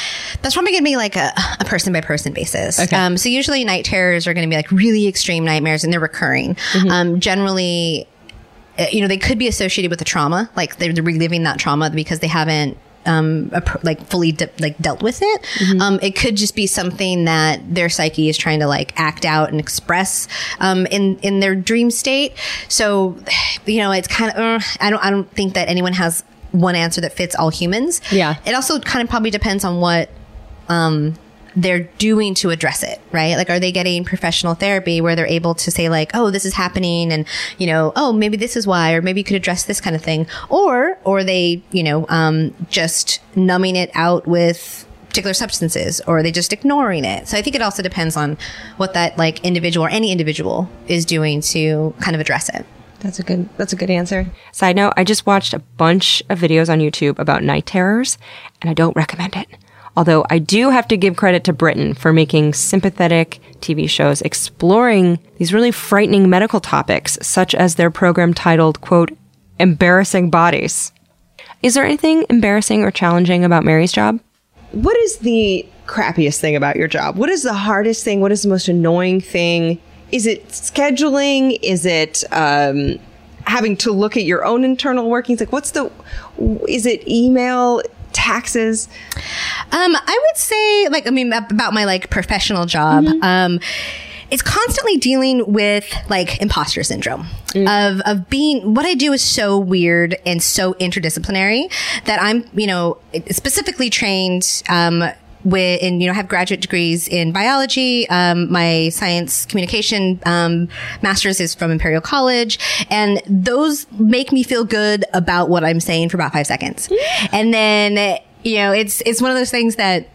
That's probably going to be like a, a person by person basis. Okay. Um, so usually night terrors are going to be like really extreme nightmares and they're recurring. Mm-hmm. Um, generally, you know, they could be associated with a trauma, like they're reliving that trauma because they haven't um, like fully de- like dealt with it. Mm-hmm. Um, it could just be something that their psyche is trying to like act out and express um, in in their dream state. So, you know, it's kind of uh, I don't I don't think that anyone has one answer that fits all humans. Yeah. It also kind of probably depends on what um, they're doing to address it, right? Like, are they getting professional therapy where they're able to say like, oh, this is happening and, you know, oh, maybe this is why, or maybe you could address this kind of thing. Or, or they, you know, um, just numbing it out with particular substances, or are they just ignoring it? So I think it also depends on what that like individual or any individual is doing to kind of address it. That's a good, that's a good answer. Side note, I just watched a bunch of videos on YouTube about night terrors, and I don't recommend it. Although I do have to give credit to Britain for making sympathetic T V shows exploring these really frightening medical topics, such as their program titled, quote, Embarrassing Bodies. Is there anything embarrassing or challenging about Mary's job? What is the crappiest thing about your job? What is the hardest thing? What is the most annoying thing? Is it scheduling? Is it um, having to look at your own internal workings? Like, what's the, is it email, taxes? Um, I would say, like, I mean, about my like professional job, mm-hmm. um, it's constantly dealing with like imposter syndrome mm. of, of being, what I do is so weird and so interdisciplinary that I'm, you know, specifically trained, um, with, and, you know, have graduate degrees in biology. Um, my science communication, um, master's is from Imperial College. And those make me feel good about what I'm saying for about five seconds. Mm. And then, you know, it's, it's one of those things that,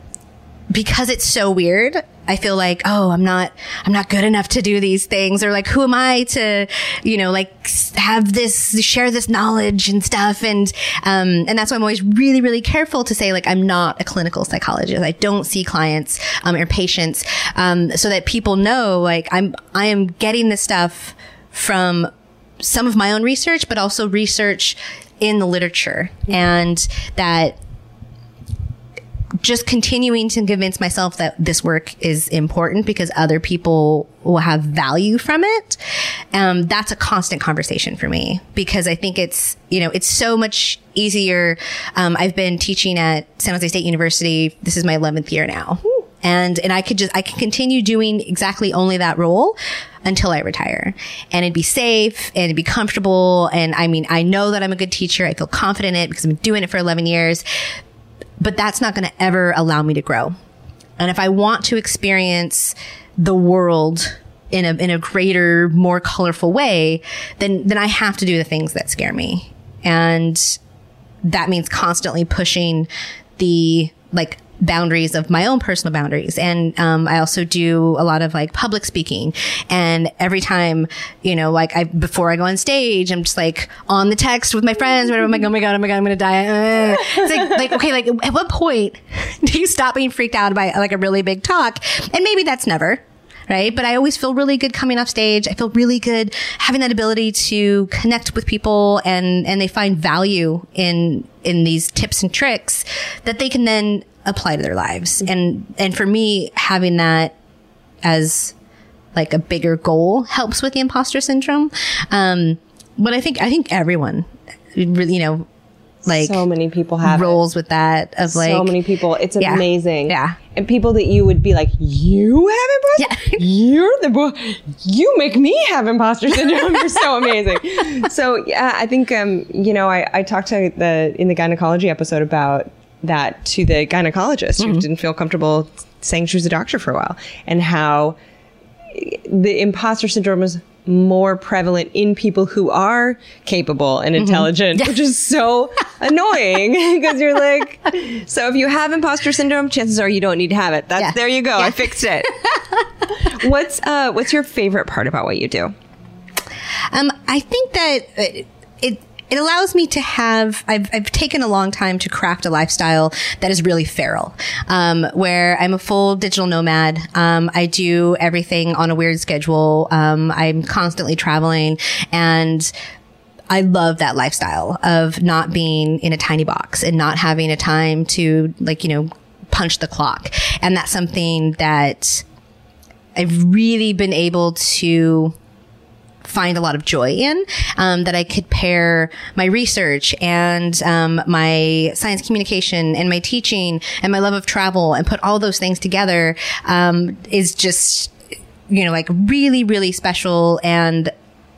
because it's so weird, I feel like, oh, I'm not, I'm not good enough to do these things, or like, who am I to, you know, like have this, share this knowledge and stuff. And, um, and that's why I'm always really, really careful to say, like, I'm not a clinical psychologist. I don't see clients, um, or patients, um, so that people know, like, I'm, I am getting this stuff from some of my own research, but also research in the literature, and that, just continuing to convince myself that this work is important because other people will have value from it. Um, that's a constant conversation for me, because I think it's, you know, it's so much easier. Um, I've been teaching at San Jose State University. This is my eleventh year now. And, and I could just, I can continue doing exactly only that role until I retire, and it'd be safe and it'd be comfortable. And I mean, I know that I'm a good teacher. I feel confident in it because I've been doing it for eleven years. But that's not going to ever allow me to grow. And if I want to experience the world in a in a greater, more colorful way, then then I have to do the things that scare me. And that means constantly pushing the like boundaries of my own personal boundaries. And um, I also do a lot of like public speaking. And every time, you know, like I before I go on stage, I'm just like on the text with my friends, whatever. I'm like, oh my God, oh my God, I'm going to die. Uh. It's like, like, okay, like at what point do you stop being freaked out by like a really big talk? And maybe that's never. Right. But I always feel really good coming off stage. I feel really good having that ability to connect with people, and, and they find value in, in these tips and tricks that they can then apply to their lives. And, and for me, having that as like a bigger goal helps with the imposter syndrome. Um, but I think, I think everyone really, you know, like so many people have rolls it. with that of like so many people. It's yeah, amazing. Yeah. And people that you would be like, you have imposter? Yeah. You're the boy. You make me have imposter syndrome. You're so amazing. So yeah, I think, um, you know, I, I talked to the, in the gynecology episode about that to the gynecologist mm-hmm. who didn't feel comfortable saying she was a doctor for a while, and how the imposter syndrome is more prevalent in people who are capable and intelligent, mm-hmm. yeah. which is so annoying because you're like, so if you have imposter syndrome, chances are you don't need to have it. That's yeah. there you go. Yeah. I fixed it. what's uh what's your favorite part about what you do? Um, I think that it, it It allows me to have, I've, I've taken a long time to craft a lifestyle that is really feral, um, where I'm a full digital nomad. Um, I do everything on a weird schedule. Um, I'm constantly traveling, and I love that lifestyle of not being in a tiny box and not having a time to, like, you know, punch the clock. And that's something that I've really been able to find a lot of joy in, um, that I could pair my research and um, my science communication and my teaching and my love of travel and put all those things together um, is just, you know, like really, really special. And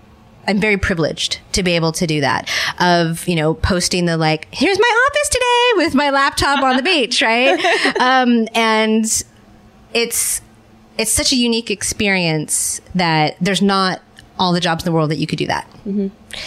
I'm very privileged to be able to do that, of, you know, posting the like, here's my office today with my laptop on the beach, right? Um, and it's, it's such a unique experience that there's not all the jobs in the world that you could do that. Mm-hmm.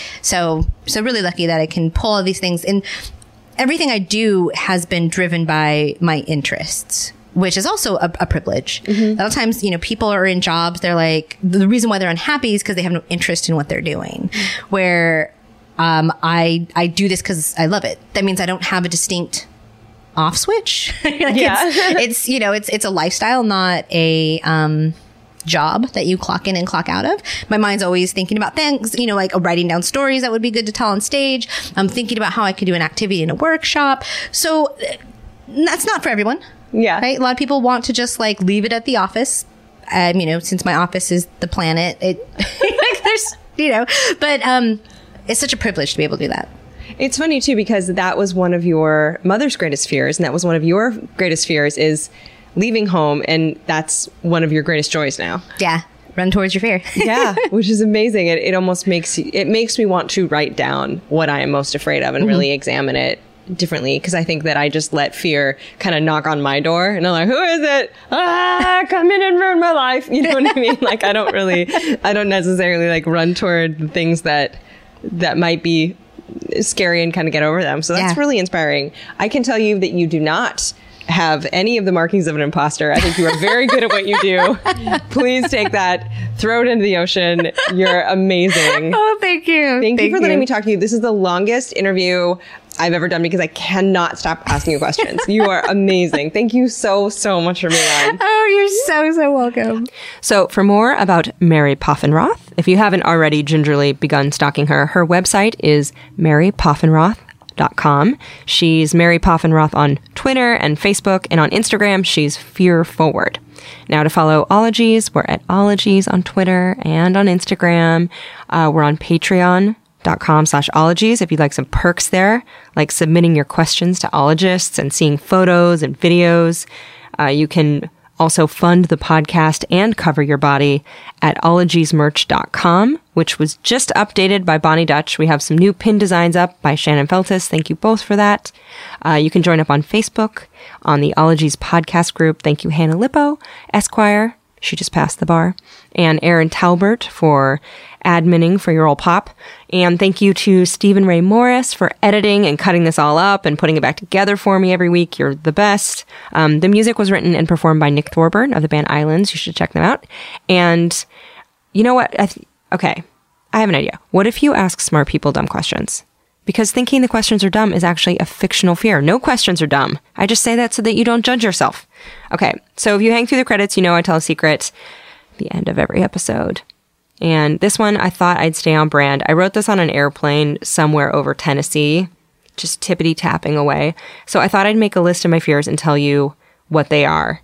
So, so really lucky that I can pull all these things, and everything I do has been driven by my interests, which is also a, a privilege. Mm-hmm. A lot of times, you know, people are in jobs, they're like, the reason why they're unhappy is because they have no interest in what they're doing. Mm-hmm. Where, um, I, I do this because I love it. That means I don't have a distinct off switch. Like yeah. it's, it's, you know, it's, it's a lifestyle, not a, um, job that you clock in and clock out of. My mind's always thinking about things, you know, like writing down stories that would be good to tell on stage. I'm thinking about how I could do an activity in a workshop. So that's not for everyone. Yeah. Right. A lot of people want to just like leave it at the office. Um, you know, since my office is the planet, it, like there's, you know, but, um, it's such a privilege to be able to do that. It's funny too, because that was one of your mother's greatest fears. And that was one of your greatest fears, is leaving home, and that's one of your greatest joys now. Yeah. Run towards your fear. Yeah, which is amazing. It, it almost makes it makes me want to write down what I am most afraid of and mm-hmm. really examine it differently, because I think that I just let fear kind of knock on my door, and I'm like, who is it? Ah, come in and ruin my life. You know what I mean? Like, I don't really, I don't necessarily like run toward the things that that might be scary and kind of get over them. So that's yeah. really inspiring. I can tell you that you do not have any of the markings of an imposter. I think you are very good at what you do. Please take that, throw it into the ocean. You're amazing. Oh, thank you. Thank, thank you for you. letting me talk to you. This is the longest interview I've ever done, because I cannot stop asking you questions. You are amazing. Thank you so, so much for being on. Oh, you're so, so welcome. So for more about Mary Poffenroth, if you haven't already gingerly begun stalking her, her website is mary poffenroth dot com. She's Mary Poffenroth on Twitter and Facebook, and on Instagram, she's Fear Forward. Now to follow Ologies, we're at Ologies on Twitter and on Instagram. Uh, we're on Patreon. dot com slash ologies if you'd like some perks there, like submitting your questions to ologists and seeing photos and videos. Uh, you can also fund the podcast and cover your body at ologies merch dot com, which was just updated by Bonnie Dutch. We have some new pin designs up by Shannon Feltus. Thank you both for that. Uh, you can join up on Facebook on the Ologies podcast group. Thank you, Hannah Lippo, Esquire. She just passed the bar. And Aaron Talbert for adminning for Your Old Pop. And thank you to Stephen Ray Morris for editing and cutting this all up and putting it back together for me every week. You're the best. Um, the music was written and performed by Nick Thorburn of the band Islands. You should check them out. And you know what? I th- okay, I have an idea. What if you ask smart people dumb questions? Because thinking the questions are dumb is actually a fictional fear. No questions are dumb. I just say that so that you don't judge yourself. Okay, so if you hang through the credits, you know I tell a secret at the end of every episode. And this one, I thought I'd stay on brand. I wrote this on an airplane somewhere over Tennessee, just tippity tapping away. So I thought I'd make a list of my fears and tell you what they are.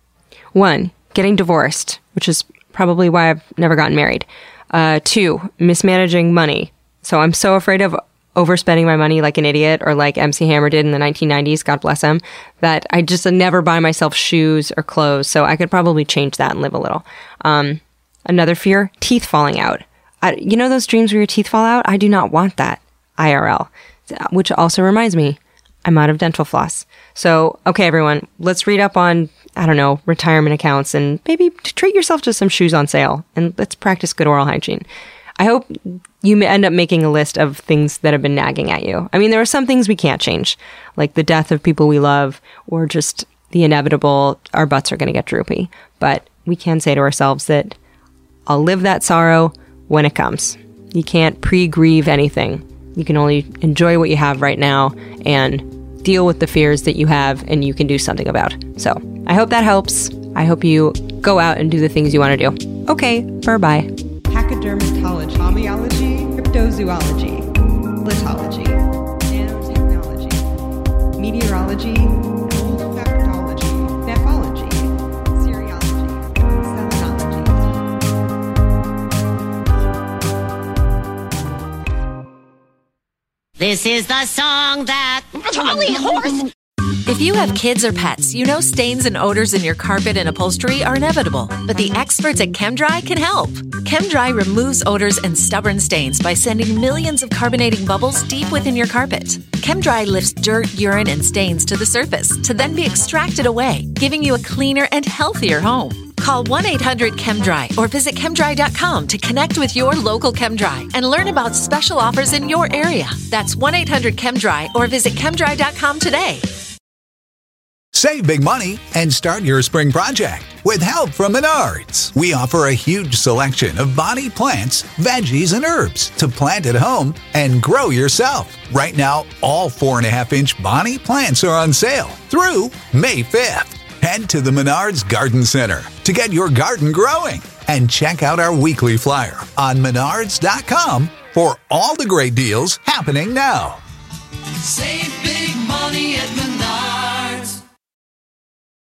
One, getting divorced, which is probably why I've never gotten married. Uh, two, mismanaging money. So I'm so afraid of overspending my money like an idiot, or like M C Hammer did in the nineteen nineties, God bless him, that I just never buy myself shoes or clothes. So I could probably change that and live a little. Um, another fear, teeth falling out. I, you know those dreams where your teeth fall out? I do not want that I R L, which also reminds me, I'm out of dental floss. So, okay, everyone, let's read up on, I don't know, retirement accounts, and maybe treat yourself to some shoes on sale, and let's practice good oral hygiene. I hope you may end up making a list of things that have been nagging at you. I mean, there are some things we can't change, like the death of people we love, or just the inevitable, our butts are going to get droopy. But we can say to ourselves that I'll live that sorrow when it comes. You can't pre-grieve anything. You can only enjoy what you have right now and deal with the fears that you have and you can do something about. So I hope that helps. I hope you go out and do the things you want to do. Okay, bye-bye. Pachydermatology, homeology, cryptozoology, lithology, nanotechnology, meteorology, olfactology. This is the song that Charlie Horse. If you have kids or pets, you know stains and odors in your carpet and upholstery are inevitable, but the experts at ChemDry can help. ChemDry removes odors and stubborn stains by sending millions of carbonating bubbles deep within your carpet. ChemDry lifts dirt, urine, and stains to the surface to then be extracted away, giving you a cleaner and healthier home. Call one eight hundred ChemDry or visit chemdry dot com to connect with your local ChemDry and learn about special offers in your area. That's one eight hundred ChemDry or visit chemdry dot com today. Save big money and start your spring project with help from Menards. We offer a huge selection of bonnie plants, veggies, and herbs to plant at home and grow yourself. Right now, all four and a half inch bonnie plants are on sale through May fifth. Head to the Menards Garden Center to get your garden growing and check out our weekly flyer on menards dot com for all the great deals happening now. Save big money at Menards.